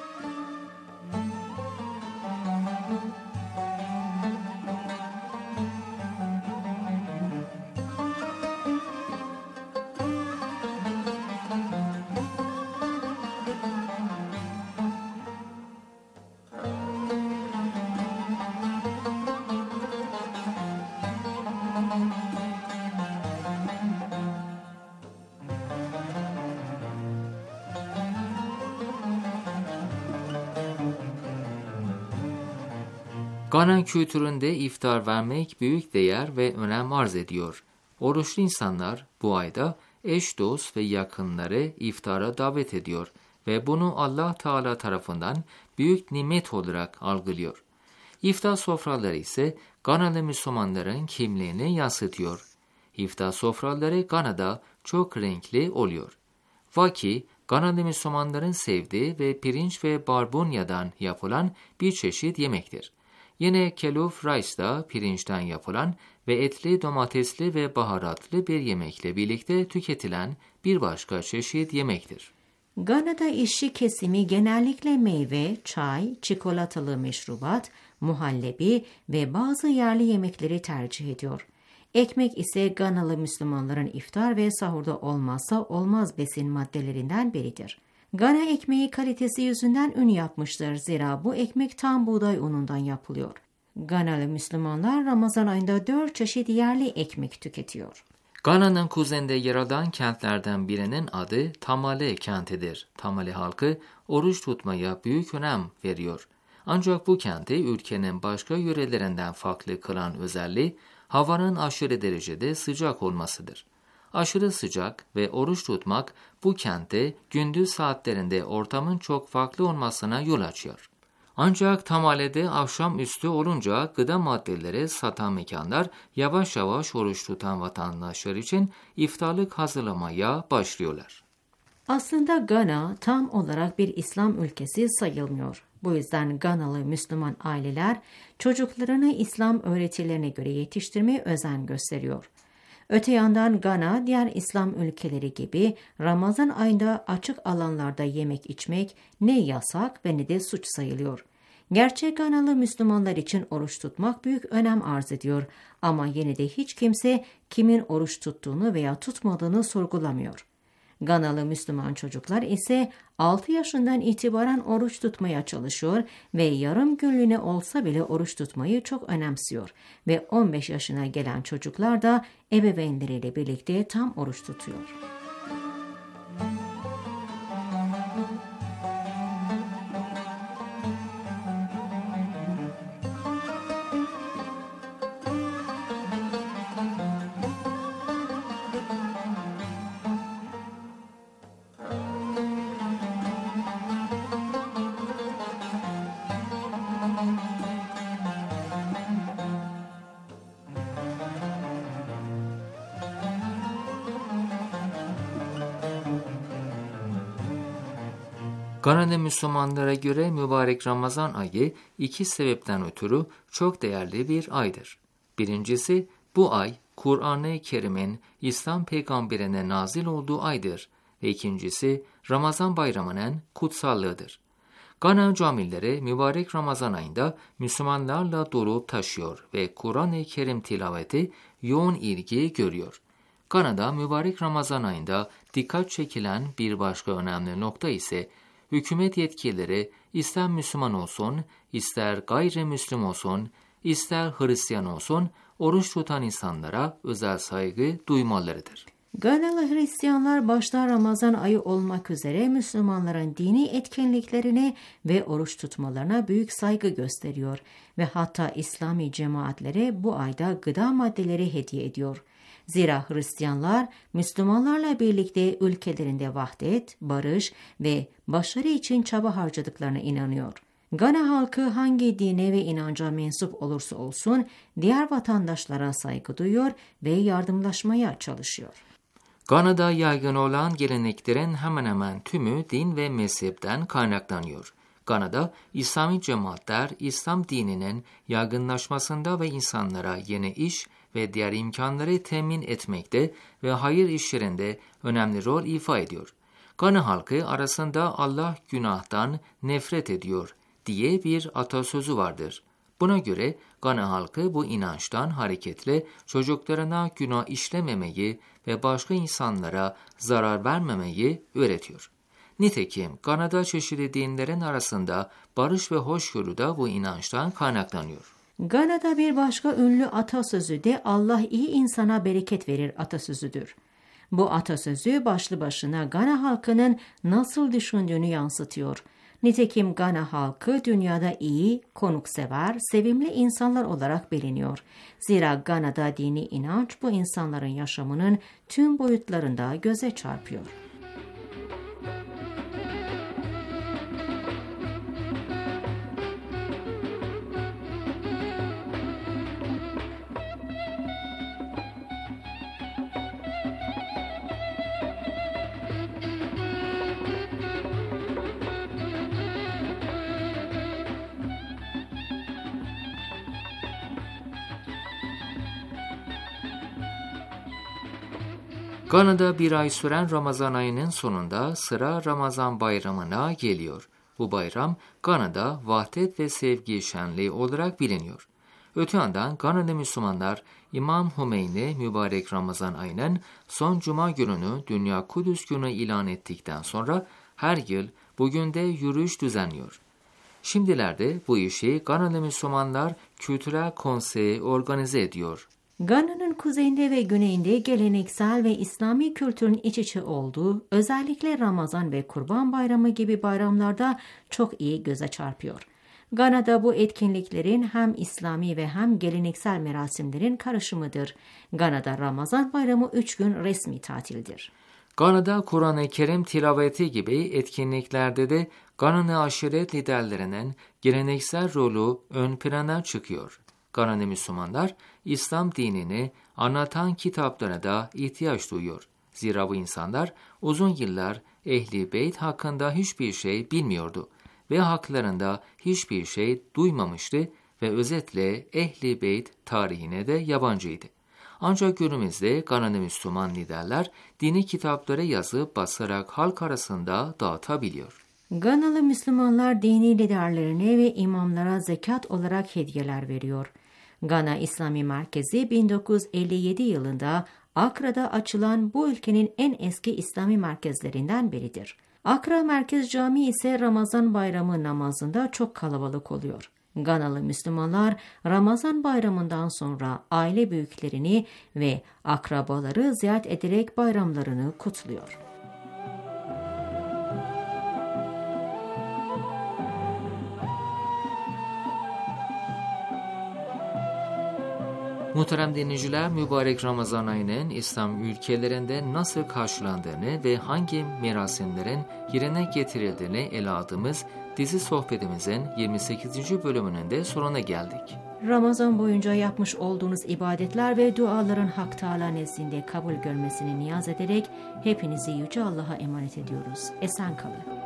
Gana kültüründe iftar vermek büyük değer ve önem arz ediyor. Oruçlu insanlar bu ayda eş, dost ve yakınları iftara davet ediyor ve bunu Allah Teala tarafından büyük nimet olarak algılıyor. İftar sofraları ise Ganalı Müslümanların kimliğini yansıtıyor. İftar sofraları Gana'da çok renkli oluyor. Vaki, Ganalı Müslümanların sevdiği ve pirinç ve barbunya'dan yapılan bir çeşit yemektir. Yine keluf rice da pirinçten yapılan ve etli, domatesli ve baharatlı bir yemekle birlikte tüketilen bir başka çeşit yemektir. Gana'da işçi kesimi genellikle meyve, çay, çikolatalı meşrubat, muhallebi ve bazı yerli yemekleri tercih ediyor. Ekmek ise Ganalı Müslümanların iftar ve sahurda olmazsa olmaz besin maddelerinden biridir. Gana ekmeği kalitesi yüzünden ün yapmıştır. Zira bu ekmek tam buğday unundan yapılıyor. Ganalı Müslümanlar Ramazan ayında 4 çeşit yerli ekmek tüketiyor. Gana'nın kuzeyinde yer alan kentlerden birinin adı Tamale kentidir. Tamale halkı oruç tutmaya büyük önem veriyor. Ancak bu kenti ülkenin başka yörelerinden farklı kılan özelliği havanın aşırı derecede sıcak olmasıdır. Aşırı sıcak ve oruç tutmak bu kentte gündüz saatlerinde ortamın çok farklı olmasına yol açıyor. Ancak Tamale'de akşamüstü olunca gıda maddeleri satan mekanlar yavaş yavaş oruç tutan vatandaşlar için iftarlık hazırlamaya başlıyorlar. Aslında Gana tam olarak bir İslam ülkesi sayılmıyor. Bu yüzden Ganalı Müslüman aileler çocuklarını İslam öğretilerine göre yetiştirmeye özen gösteriyor. Öte yandan Gana, diğer İslam ülkeleri gibi Ramazan ayında açık alanlarda yemek içmek ne yasak ve ne de suç sayılıyor. Gerçek Ganalı Müslümanlar için oruç tutmak büyük önem arz ediyor ama yine de hiç kimse kimin oruç tuttuğunu veya tutmadığını sorgulamıyor. Ganalı Müslüman çocuklar ise 6 yaşından itibaren oruç tutmaya çalışıyor ve yarım günlüğüne olsa bile oruç tutmayı çok önemsiyor ve 15 yaşına gelen çocuklar da ebeveynleriyle birlikte tam oruç tutuyor. Ganalı Müslümanlara göre mübarek Ramazan ayı 2 sebepten ötürü çok değerli bir aydır. Birincisi, bu ay Kur'an-ı Kerim'in İslam peygamberine nazil olduğu aydır ve ikincisi Ramazan bayramının kutsallığıdır. Gana camileri mübarek Ramazan ayında Müslümanlarla dolup taşıyor ve Kur'an-ı Kerim tilaveti yoğun ilgi görüyor. Gana'da mübarek Ramazan ayında dikkat çekilen bir başka önemli nokta ise hükümet yetkilileri ister Müslüman olsun, ister gayrimüslim olsun, ister Hristiyan olsun, oruç tutan insanlara özel saygı duymalarıdır. Ganalı Hristiyanlar başta Ramazan ayı olmak üzere Müslümanların dini etkinliklerine ve oruç tutmalarına büyük saygı gösteriyor ve hatta İslami cemaatlere bu ayda gıda maddeleri hediye ediyor. Zira Hristiyanlar Müslümanlarla birlikte ülkelerinde vahdet, barış ve başarı için çaba harcadıklarına inanıyor. Gana halkı hangi dine ve inanca mensup olursa olsun diğer vatandaşlara saygı duyuyor ve yardımlaşmaya çalışıyor. Gana'da yaygın olan geleneklerin hemen hemen tümü din ve mezhepten kaynaklanıyor. Gana'da İslami cemaatler İslam dininin yaygınlaşmasında ve insanlara yeni iş ve diğer imkanları temin etmekte ve hayır işlerinde önemli rol ifa ediyor. Gana halkı arasında Allah günahtan nefret ediyor diye bir atasözü vardır. Buna göre Gana halkı bu inançtan hareketle çocuklarına günah işlememeyi ve başka insanlara zarar vermemeyi öğretiyor. Nitekim Gana'da çeşitli dinlerin arasında barış ve hoşgörü de bu inançtan kaynaklanıyor. Gana'da bir başka ünlü atasözü de Allah iyi insana bereket verir atasözüdür. Bu atasözü başlı başına Gana halkının nasıl düşündüğünü yansıtıyor. Nitekim Gana halkı dünyada iyi, konuksever, sevimli insanlar olarak biliniyor. Zira Gana'da dini inanç bu insanların yaşamının tüm boyutlarında göze çarpıyor. Gana'da bir ay süren Ramazan ayının sonunda sıra Ramazan bayramına geliyor. Bu bayram Gana'da vahdet ve sevgi şenliği olarak biliniyor. Öte yandan Ganalı Müslümanlar İmam Hümeyni mübarek Ramazan ayının son cuma gününü Dünya Kudüs Günü ilan ettikten sonra her yıl bugün de yürüyüş düzenliyor. Şimdilerde bu işi Ganalı Müslümanlar Kültürel Konseyi organize ediyor. Gana'nın kuzeyinde ve güneyinde geleneksel ve İslami kültürün iç içe olduğu, özellikle Ramazan ve Kurban Bayramı gibi bayramlarda çok iyi göze çarpıyor. Gana'da bu etkinliklerin hem İslami ve hem geleneksel merasimlerin karışımıdır. Gana'da Ramazan Bayramı 3 gün resmi tatildir. Gana'da Kur'an-ı Kerim tilaveti gibi etkinliklerde de Ganalı aşiret liderlerinin geleneksel rolü ön plana çıkıyor. Ganalı Müslümanlar İslam dinini anlatan kitaplara da ihtiyaç duyuyor. Zira bu insanlar uzun yıllar Ehl-i Beyt hakkında hiçbir şey bilmiyordu ve haklarında hiçbir şey duymamıştı ve özetle Ehl-i Beyt tarihine de yabancıydı. Ancak günümüzde Ganalı Müslüman liderler dini kitapları yazıp basarak halk arasında dağıtabiliyor. Ganalı Müslümanlar dini liderlerine ve imamlara zekat olarak hediyeler veriyor. Gana İslami Merkezi 1957 yılında Akra'da açılan bu ülkenin en eski İslami merkezlerinden biridir. Akra Merkez Camii ise Ramazan Bayramı namazında çok kalabalık oluyor. Ganalı Müslümanlar Ramazan Bayramı'ndan sonra aile büyüklerini ve akrabaları ziyaret ederek bayramlarını kutluyor. Muhterem dinleyiciler, mübarek Ramazan ayının İslam ülkelerinde nasıl karşılandığını ve hangi merasimlerin yerine getirildiğini ele aldığımız dizi sohbetimizin 28. bölümünün de sonuna geldik. Ramazan boyunca yapmış olduğunuz ibadetler ve duaların Hak Teâlâ nezdinde kabul görmesini niyaz ederek hepinizi Yüce Allah'a emanet ediyoruz. Esen kalın.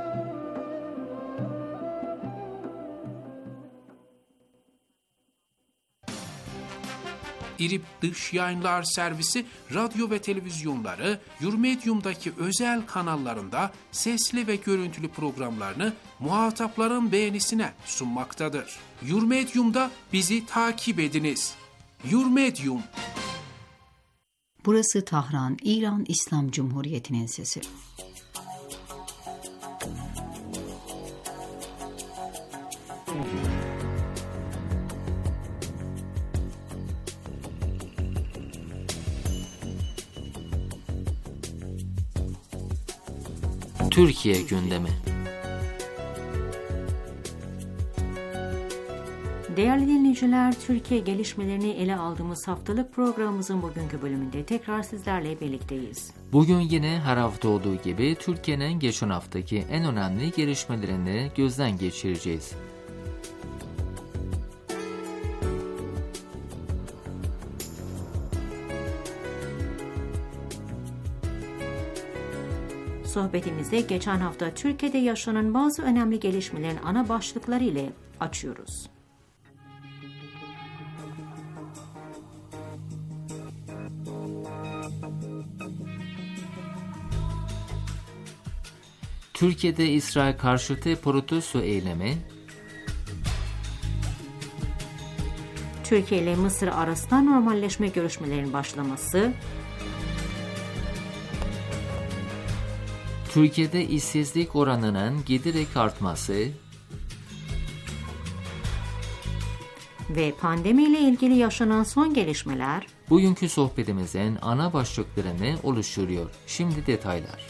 İRİB Dış Yayınlar Servisi radyo ve televizyonları Yurmedyum'daki özel kanallarında sesli ve görüntülü programlarını muhatapların beğenisine sunmaktadır. Yurmedyum'da bizi takip ediniz. Yurmedyum. Burası Tahran, İran İslam Cumhuriyeti'nin sesi. Türkiye gündemi. Değerli dinleyiciler, Türkiye gelişmelerini ele aldığımız haftalık programımızın bugünkü bölümünde tekrar sizlerle birlikteyiz. Bugün yine her hafta olduğu gibi Türkiye'nin geçen haftaki en önemli gelişmelerini gözden geçireceğiz. Sohbetimizde geçen hafta Türkiye'de yaşanan bazı önemli gelişmelerin ana başlıkları ile açıyoruz. Türkiye'de İsrail karşıtı protesto eylemi, Türkiye ile Mısır arasında normalleşme görüşmelerinin başlaması, Türkiye'de işsizlik oranının giderek artması ve pandemiyle ilgili yaşanan son gelişmeler bugünkü sohbetimizin ana başlıklarını oluşturuyor. Şimdi detaylar.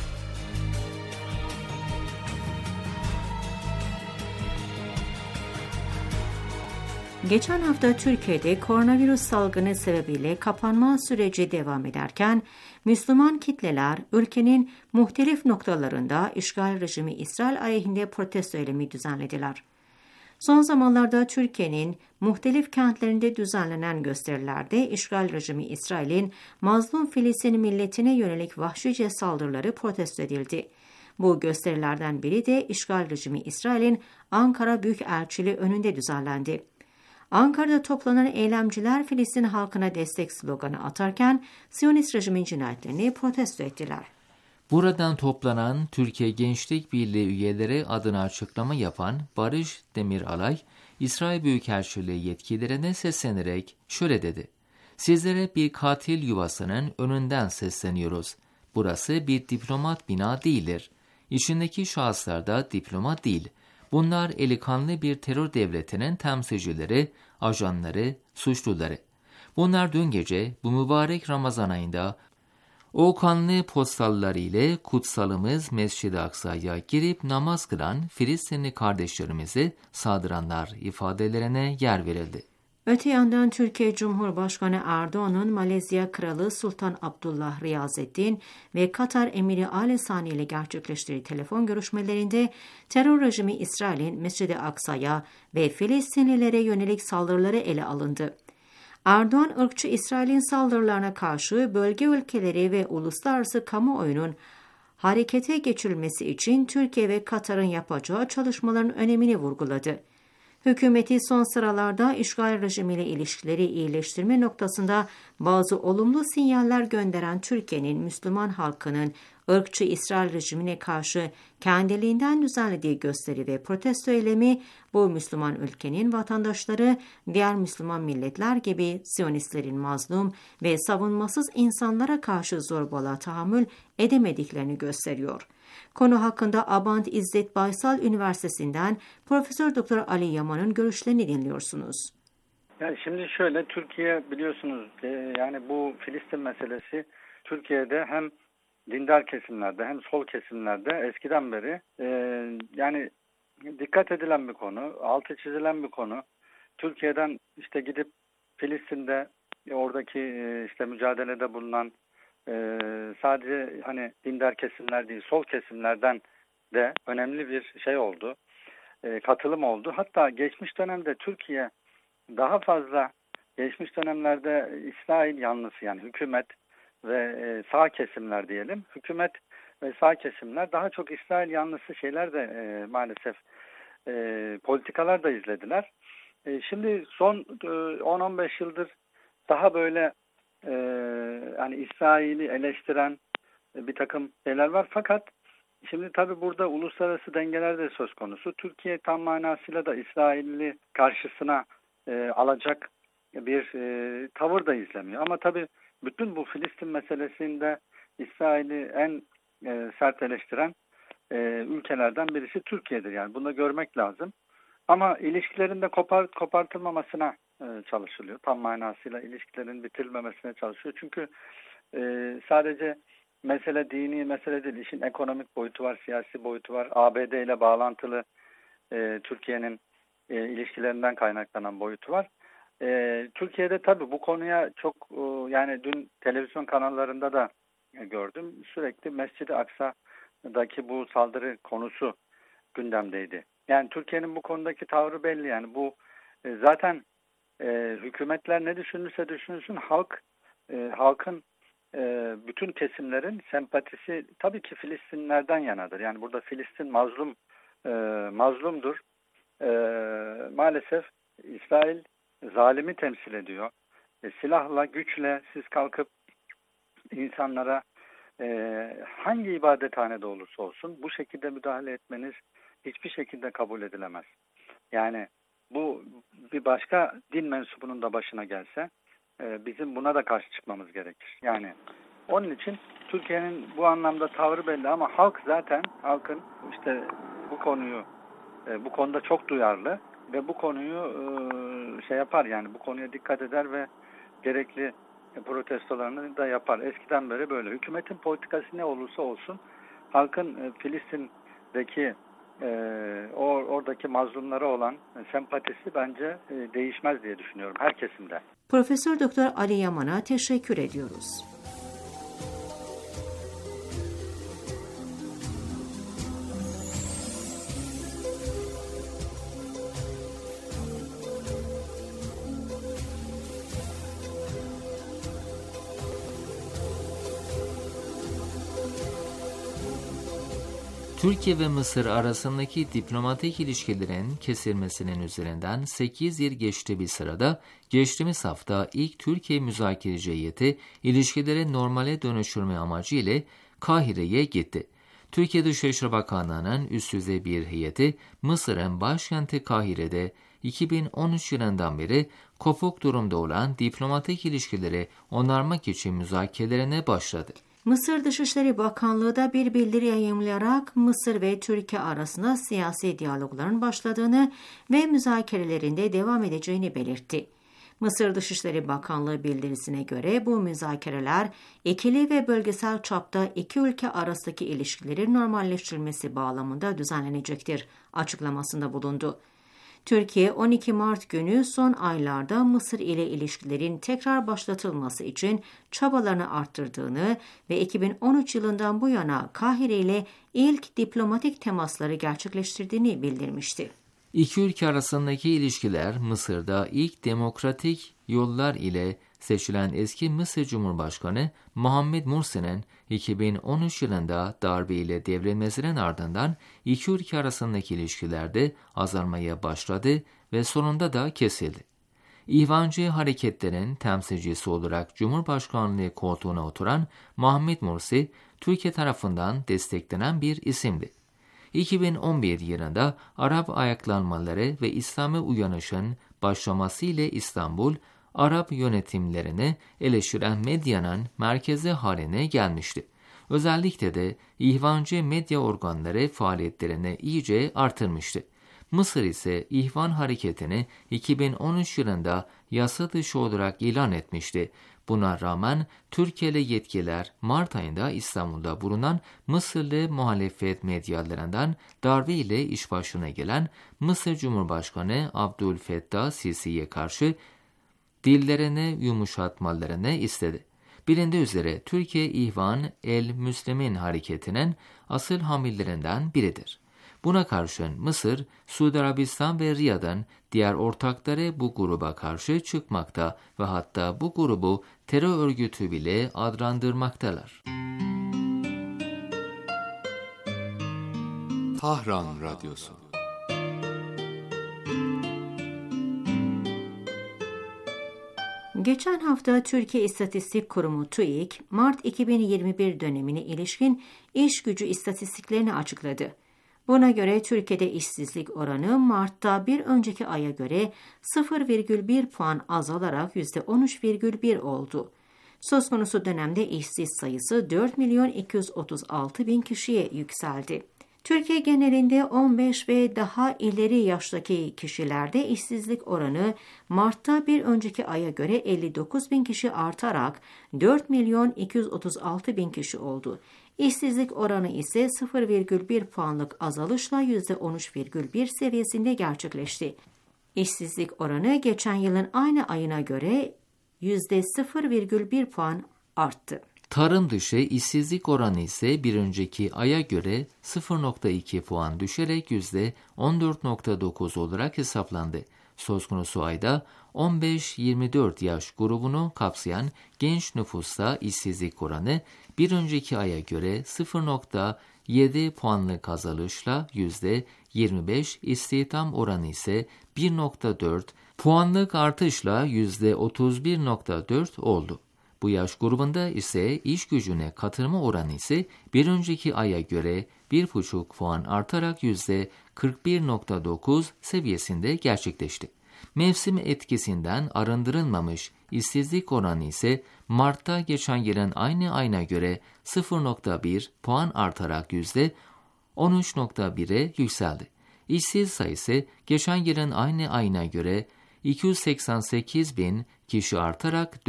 Geçen hafta Türkiye'de koronavirüs salgını sebebiyle kapanma süreci devam ederken Müslüman kitleler ülkenin muhtelif noktalarında işgal rejimi İsrail aleyhinde protesto eylemi düzenlediler. Son zamanlarda Türkiye'nin muhtelif kentlerinde düzenlenen gösterilerde işgal rejimi İsrail'in mazlum Filistin milletine yönelik vahşice saldırıları protesto edildi. Bu gösterilerden biri de işgal rejimi İsrail'in Ankara Büyükelçiliği önünde düzenlendi. Ankara'da toplanan eylemciler Filistin halkına destek sloganı atarken Siyonist rejimin cinayetlerini protesto ettiler. Buradan toplanan Türkiye Gençlik Birliği üyeleri adına açıklama yapan Barış Demiralay, İsrail Büyükelçiliği yetkililerine seslenerek şöyle dedi: "Sizlere bir katil yuvasının önünden sesleniyoruz. Burası bir diplomat bina değildir. İçindeki şahıslar da diplomat değil. Bunlar eli kanlı bir terör devletinin temsilcileri, ajanları, suçluları. Bunlar dün gece bu mübarek Ramazan ayında o kanlı postalları ile kutsalımız Mescid-i Aksa'ya girip namaz kılan Filistinli kardeşlerimizi saldıranlar ifadelerine yer verildi." Öte yandan Türkiye Cumhurbaşkanı Erdoğan'ın Malezya Kralı Sultan Abdullah Riyazeddin ve Katar Emiri Ali Sani ile gerçekleştirdiği telefon görüşmelerinde terör rejimi İsrail'in Mescid-i Aksa'ya ve Filistinlilere yönelik saldırıları ele alındı. Erdoğan, ırkçı İsrail'in saldırılarına karşı bölge ülkeleri ve uluslararası kamuoyunun harekete geçirilmesi için Türkiye ve Katar'ın yapacağı çalışmaların önemini vurguladı. Hükümeti son sıralarda işgal rejimiyle ilişkileri iyileştirme noktasında bazı olumlu sinyaller gönderen Türkiye'nin Müslüman halkının ırkçı İsrail rejimine karşı kendiliğinden düzenlediği gösteri ve protesto eylemi bu Müslüman ülkenin vatandaşları diğer Müslüman milletler gibi Siyonistlerin mazlum ve savunmasız insanlara karşı zorbalığa tahammül edemediklerini gösteriyor. Konu hakkında Abant İzzet Baysal Üniversitesi'nden Profesör Doktor Ali Yaman'ın görüşlerini dinliyorsunuz. Yani şimdi şöyle, Türkiye biliyorsunuz yani bu Filistin meselesi Türkiye'de hem dindar kesimlerde hem sol kesimlerde eskiden beri yani dikkat edilen bir konu, altı çizilen bir konu. Türkiye'den işte gidip Filistin'de oradaki işte mücadelede bulunan sadece hani dindar kesimler değil, sol kesimlerden de önemli bir şey oldu, katılım oldu. Hatta geçmiş dönemde Türkiye daha fazla, geçmiş dönemlerde İsrail yanlısı yani hükümet ve sağ kesimler diyelim, hükümet ve sağ kesimler daha çok İsrail yanlısı şeyler de maalesef politikalar da izlediler. Şimdi son 10-15 yıldır daha böyle hani İsrail'i eleştiren bir takım şeyler var. Fakat şimdi tabii burada uluslararası dengeler de söz konusu. Türkiye tam manasıyla da İsrail'i karşısına alacak bir tavır da izlemiyor. Ama tabii bütün bu Filistin meselesinde İsrail'i en sert eleştiren ülkelerden birisi Türkiye'dir. Yani bunu görmek lazım. Ama ilişkilerin de kopartılmamasına çalışılıyor. Tam manasıyla ilişkilerin bitirilmemesine çalışıyor. Çünkü sadece mesele dini mesele değil. İşin ekonomik boyutu var, siyasi boyutu var. ABD ile bağlantılı Türkiye'nin ilişkilerinden kaynaklanan boyutu var. Türkiye'de tabii bu konuya çok yani dün televizyon kanallarında da gördüm. Sürekli Mescid-i Aksa'daki bu saldırı konusu gündemdeydi. Yani Türkiye'nin bu konudaki tavrı belli. Yani bu zaten hükümetler ne düşünürse düşünsün halkın bütün kesimlerin sempatisi tabii ki Filistinlerden yanadır. Yani burada Filistin mazlumdur. Maalesef İsrail zalimi temsil ediyor. Silahla, güçle siz kalkıp insanlara hangi ibadethanede olursa olsun bu şekilde müdahale etmeniz hiçbir şekilde kabul edilemez. Yani bu bir başka din mensubunun da başına gelse bizim buna da karşı çıkmamız gerekir. Yani onun için Türkiye'nin bu anlamda tavrı belli ama halkın işte bu konuda çok duyarlı ve bu konuyu şey yapar yani bu konuya dikkat eder ve gerekli protestolarını da yapar. Eskiden beri böyle. Hükümetin politikası ne olursa olsun halkın Filistin'deki oradaki mazlumlara olan sempatisi bence değişmez diye düşünüyorum her kesimde. Profesör Doktor Ali Yaman'a teşekkür ediyoruz. Türkiye ve Mısır arasındaki diplomatik ilişkilerin kesilmesinin üzerinden 8 yıl geçti bir sırada geçtiğimiz hafta ilk Türkiye müzakereci heyeti ilişkileri normale dönüştürme amacı ile Kahire'ye gitti. Türkiye Dışişleri Bakanlığı'nın üst düzey bir heyeti Mısır'ın başkenti Kahire'de 2013 yılından beri kopuk durumda olan diplomatik ilişkileri onarmak için müzakerelerine başladı. Mısır Dışişleri Bakanlığı da bir bildiri yayımlayarak Mısır ve Türkiye arasında siyasi diyalogların başladığını ve müzakerelerinde devam edeceğini belirtti. Mısır Dışişleri Bakanlığı bildirisine göre bu müzakereler ikili ve bölgesel çapta iki ülke arasındaki ilişkilerin normalleştirilmesi bağlamında düzenlenecektir açıklamasında bulundu. Türkiye 12 Mart günü son aylarda Mısır ile ilişkilerin tekrar başlatılması için çabalarını arttırdığını ve 2013 yılından bu yana Kahire ile ilk diplomatik temasları gerçekleştirdiğini bildirmişti. İki ülke arasındaki ilişkiler Mısır'da ilk demokratik yollar ile seçilen eski Mısır Cumhurbaşkanı Muhammed Mursi'nin 2013 yılında darbeyle devrilmesinin ardından iki ülke arasındaki ilişkilerde azalmaya başladı ve sonunda da kesildi. İhvancı hareketlerin temsilcisi olarak Cumhurbaşkanlığı koltuğuna oturan Muhammed Mursi, Türkiye tarafından desteklenen bir isimdi. 2011 yılında Arap ayaklanmaları ve İslami uyanışın başlaması ile İstanbul, Arap yönetimlerini eleştiren medyanın merkezi haline gelmişti. Özellikle de ihvancı medya organları faaliyetlerini iyice artırmıştı. Mısır ise ihvan hareketini 2013 yılında yasa dışı olarak ilan etmişti. Buna rağmen Türkiye'li yetkililer Mart ayında İstanbul'da bulunan Mısırlı muhalefet medyalarından darbe ile iş başına gelen Mısır Cumhurbaşkanı Abdülfettah Sisi'ye karşı dillerini yumuşatmalarını istedi. Bilindiği üzere Türkiye İhvan el-Müslimin hareketinin asıl hamillerinden biridir. Buna karşın Mısır, Suudi Arabistan ve Riyad'ın diğer ortakları bu gruba karşı çıkmakta ve hatta bu grubu terör örgütü bile adlandırmaktalar. Tahran Radyosu. Geçen hafta Türkiye İstatistik Kurumu TÜİK, Mart 2021 dönemine ilişkin iş gücü istatistiklerini açıkladı. Buna göre Türkiye'de işsizlik oranı Mart'ta bir önceki aya göre 0,1 puan azalarak %13,1 oldu. Söz konusu dönemde işsiz sayısı 4.236.000 kişiye yükseldi. Türkiye genelinde 15 ve daha ileri yaştaki kişilerde işsizlik oranı Mart'ta bir önceki aya göre 59.000 kişi artarak 4.236.000 kişi oldu. İşsizlik oranı ise 0,1 puanlık azalışla %13,1 seviyesinde gerçekleşti. İşsizlik oranı geçen yılın aynı ayına göre %0,1 puan arttı. Tarım dışı işsizlik oranı ise bir önceki aya göre 0,2 puan düşerek %14,9 olarak hesaplandı. Söz konusu ayda 15-24 yaş grubunu kapsayan genç nüfusta işsizlik oranı bir önceki aya göre 0,7 puanlık azalışla %25, istihdam oranı ise 1,4 puanlık artışla %31,4 oldu. Bu yaş grubunda ise iş gücüne katılma oranı ise bir önceki aya göre 1,5 puan artarak %41,9 seviyesinde gerçekleşti. Mevsim etkisinden arındırılmamış işsizlik oranı ise Mart'ta geçen yılın aynı ayına göre 0,1 puan artarak %13,1'e yükseldi. İşsiz sayısı geçen yılın aynı ayına göre 288.000 kişi artarak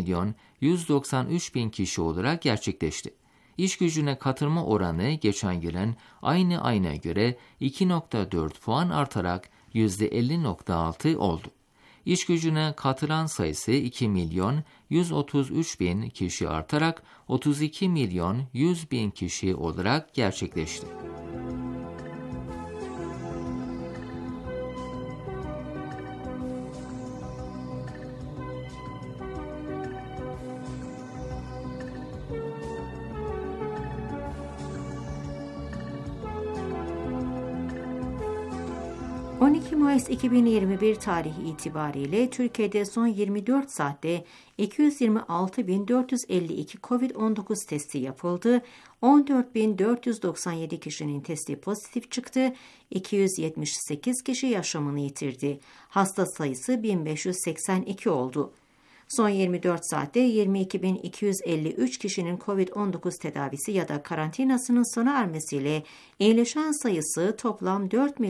4.193.000 kişi olarak gerçekleşti. İş gücüne katılma oranı geçen yılın aynı ayına göre 2,4 puan artarak %50,6 oldu. İş gücüne katılan sayısı 2.133.000 kişi artarak 32.100.000 kişi olarak gerçekleşti. 12 Mayıs 2021 tarihi itibariyle Türkiye'de son 24 saatte 226.452 COVID-19 testi yapıldı. 14.497 kişinin testi pozitif çıktı. 278 kişi yaşamını yitirdi. Hasta sayısı 1582 oldu. Son 24 saatte 22.253 kişinin COVID-19 tedavisi ya da karantinasının sona ermesiyle iyileşen sayısı toplam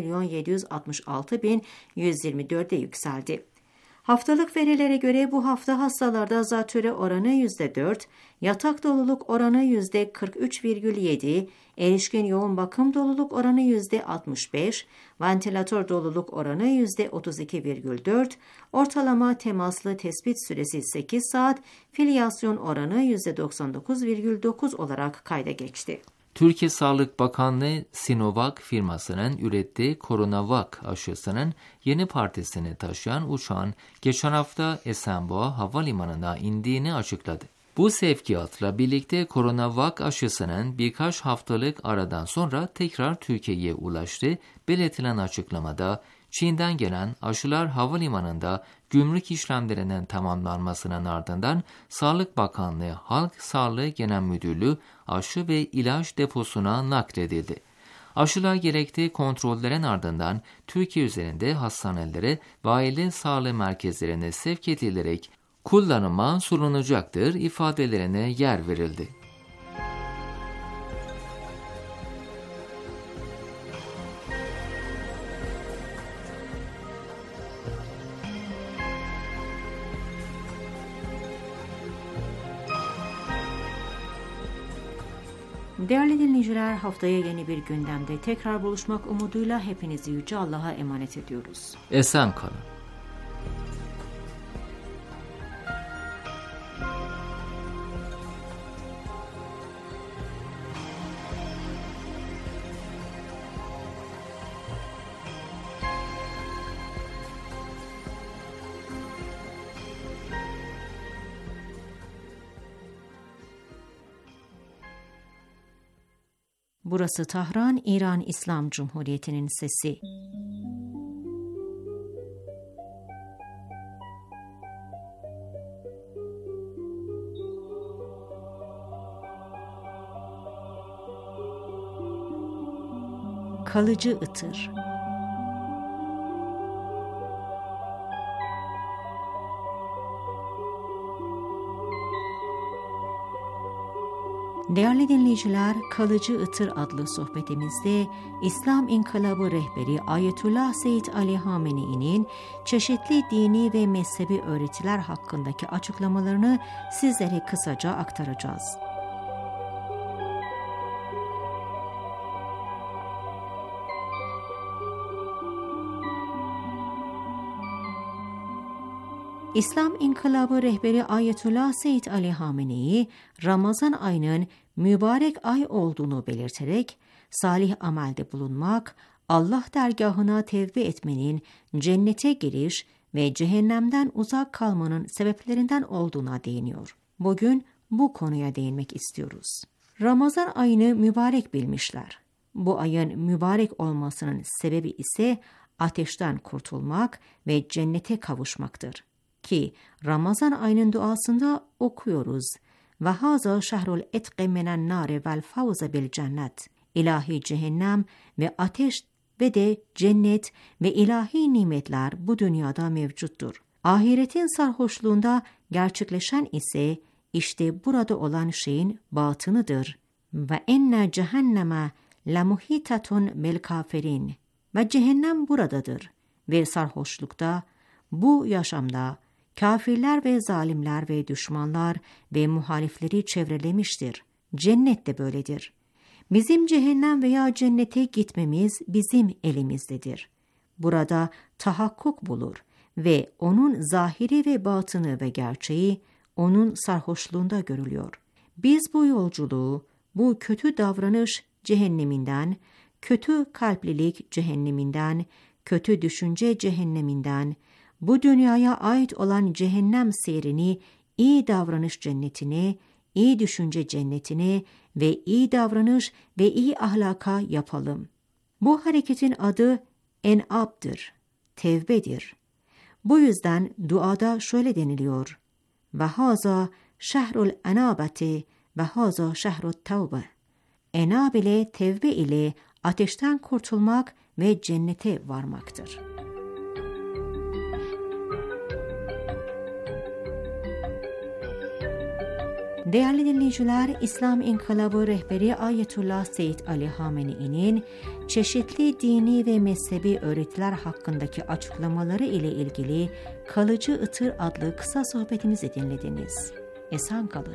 4.766.124'e yükseldi. Haftalık verilere göre bu hafta hastalarda zatürre oranı %4, yatak doluluk oranı %43,7, erişkin yoğun bakım doluluk oranı %65, ventilatör doluluk oranı %32,4, ortalama temaslı tespit süresi 8 saat, filyasyon oranı %99,9 olarak kayda geçti. Türkiye Sağlık Bakanlığı Sinovac firmasının ürettiği CoronaVac aşısının yeni partisini taşıyan uçağın geçen hafta Esenboğa Havalimanı'na indiğini açıkladı. Bu sevkiyatla birlikte CoronaVac aşısının birkaç haftalık aradan sonra tekrar Türkiye'ye ulaştığı belirtilen açıklamada Çin'den gelen aşılar havalimanında gümrük işlemlerinin tamamlanmasının ardından Sağlık Bakanlığı Halk Sağlığı Genel Müdürlüğü aşı ve ilaç deposuna nakledildi. Aşılar gerektiği kontrollerin ardından Türkiye üzerinde hastanelere ve aile sağlığı merkezlerine sevk edilerek kullanıma sunulacaktır ifadelerine yer verildi. Değerli dinleyiciler, haftaya yeni bir gündemde tekrar buluşmak umuduyla hepinizi Yüce Allah'a emanet ediyoruz. Esen kalın. Burası Tahran, İran İslam Cumhuriyeti'nin sesi. Kalıcı ıtır. Değerli dinleyiciler, Kalıcı Itır adlı sohbetimizde İslam İnkılabı rehberi Ayetullah Seyyid Ali Hamenei'nin çeşitli dini ve mezhebi öğretiler hakkındaki açıklamalarını sizlere kısaca aktaracağız. İslam İnkılabı rehberi Ayetullah Seyyid Ali Hamenei, Ramazan ayının mübarek ay olduğunu belirterek, salih amelde bulunmak, Allah dergahına tevbe etmenin cennete giriş ve cehennemden uzak kalmanın sebeplerinden olduğuna değiniyor. Bugün bu konuya değinmek istiyoruz. Ramazan ayını mübarek bilmişler. Bu ayın mübarek olmasının sebebi ise ateşten kurtulmak ve cennete kavuşmaktır. Ki Ramazan ayının duasında okuyoruz. Ve haza şehrul etqi minen nâri vel fawze bil cennet. İlahi cehennem ve ateş ve de cennet ve ilahi nimetler bu dünyada mevcuttur. Ahiretin sarhoşluğunda gerçekleşen ise işte burada olan şeyin batınıdır. Ve enne cehenneme lemuhitatun bil kafirin. Ve cehennem buradadır. Ve sarhoşlukta, bu yaşamda, kafirler ve zalimler ve düşmanlar ve muhalifleri çevrelemiştir. Cennet de böyledir. Bizim cehennem veya cennete gitmemiz bizim elimizdedir. Burada tahakkuk bulur ve onun zahiri ve batını ve gerçeği onun sarhoşluğunda görülüyor. Biz bu yolculuğu, bu kötü davranış cehenneminden, kötü kalplilik cehenneminden, kötü düşünce cehenneminden, bu dünyaya ait olan cehennem seyrini iyi davranış cennetine, iyi düşünce cennetine ve iyi davranış ve iyi ahlaka yapalım. Bu hareketin adı en'ab'dır, tevbedir. Bu yüzden duada şöyle deniliyor: ve haza şehrul enabeti ve haza şehrut tevbe. Enab ile tevbe ile ateşten kurtulmak ve cennete varmaktır. Değerli dinleyiciler, İslam İnkılabı rehberi Ayetullah Seyyid Ali Hamenei'nin çeşitli dini ve mezhebi öğretiler hakkındaki açıklamaları ile ilgili Kalıcı Itır adlı kısa sohbetimizi dinlediniz. Esen kalın.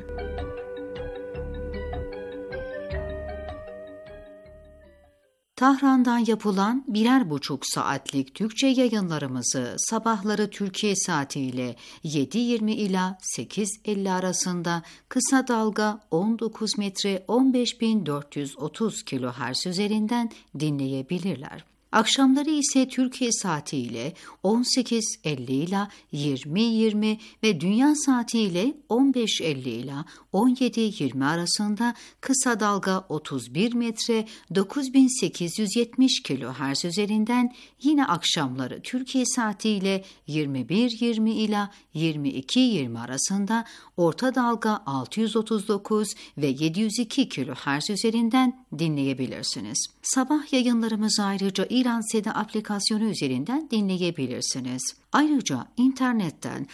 Tahran'dan yapılan 1,5 saatlik Türkçe yayınlarımızı sabahları Türkiye saatiyle 7:20 ila 8:50 arasında kısa dalga 19 metre 15.430 kHz üzerinden dinleyebilirler. Akşamları ise Türkiye saatiyle 18:50 ila 20:20 ve dünya saatiyle 15:50 ila 17:20 arasında kısa dalga 31 metre 9870 kHz üzerinden yine akşamları Türkiye saatiyle 21:20 ila 22:20 arasında orta dalga 639 ve 702 kHz üzerinden dinleyebilirsiniz. Sabah yayınlarımızı ayrıca İran Seda aplikasyonu üzerinden dinleyebilirsiniz. Ayrıca internetten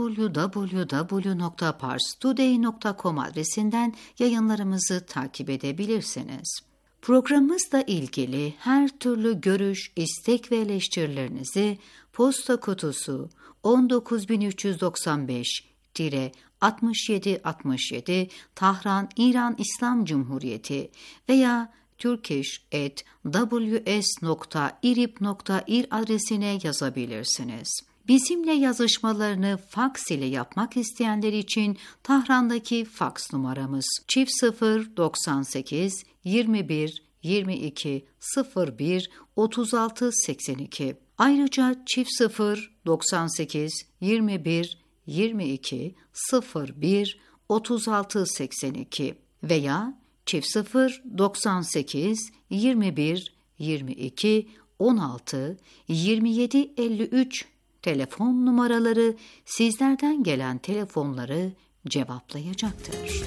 www.parstoday.com adresinden yayınlarımızı takip edebilirsiniz. Programımızla ilgili her türlü görüş, istek ve eleştirilerinizi posta kutusu 19995-6767 Tahran, İran İslam Cumhuriyeti veya turkish@ws.irib.ir adresine yazabilirsiniz. Bizimle yazışmalarını faks ile yapmak isteyenler için Tahran'daki faks numaramız 098 21 22 01 36 82. Ayrıca 098 21 22 01 36 82 veya 098 21 22 16 27 53 telefon numaraları sizlerden gelen telefonları cevaplayacaktır.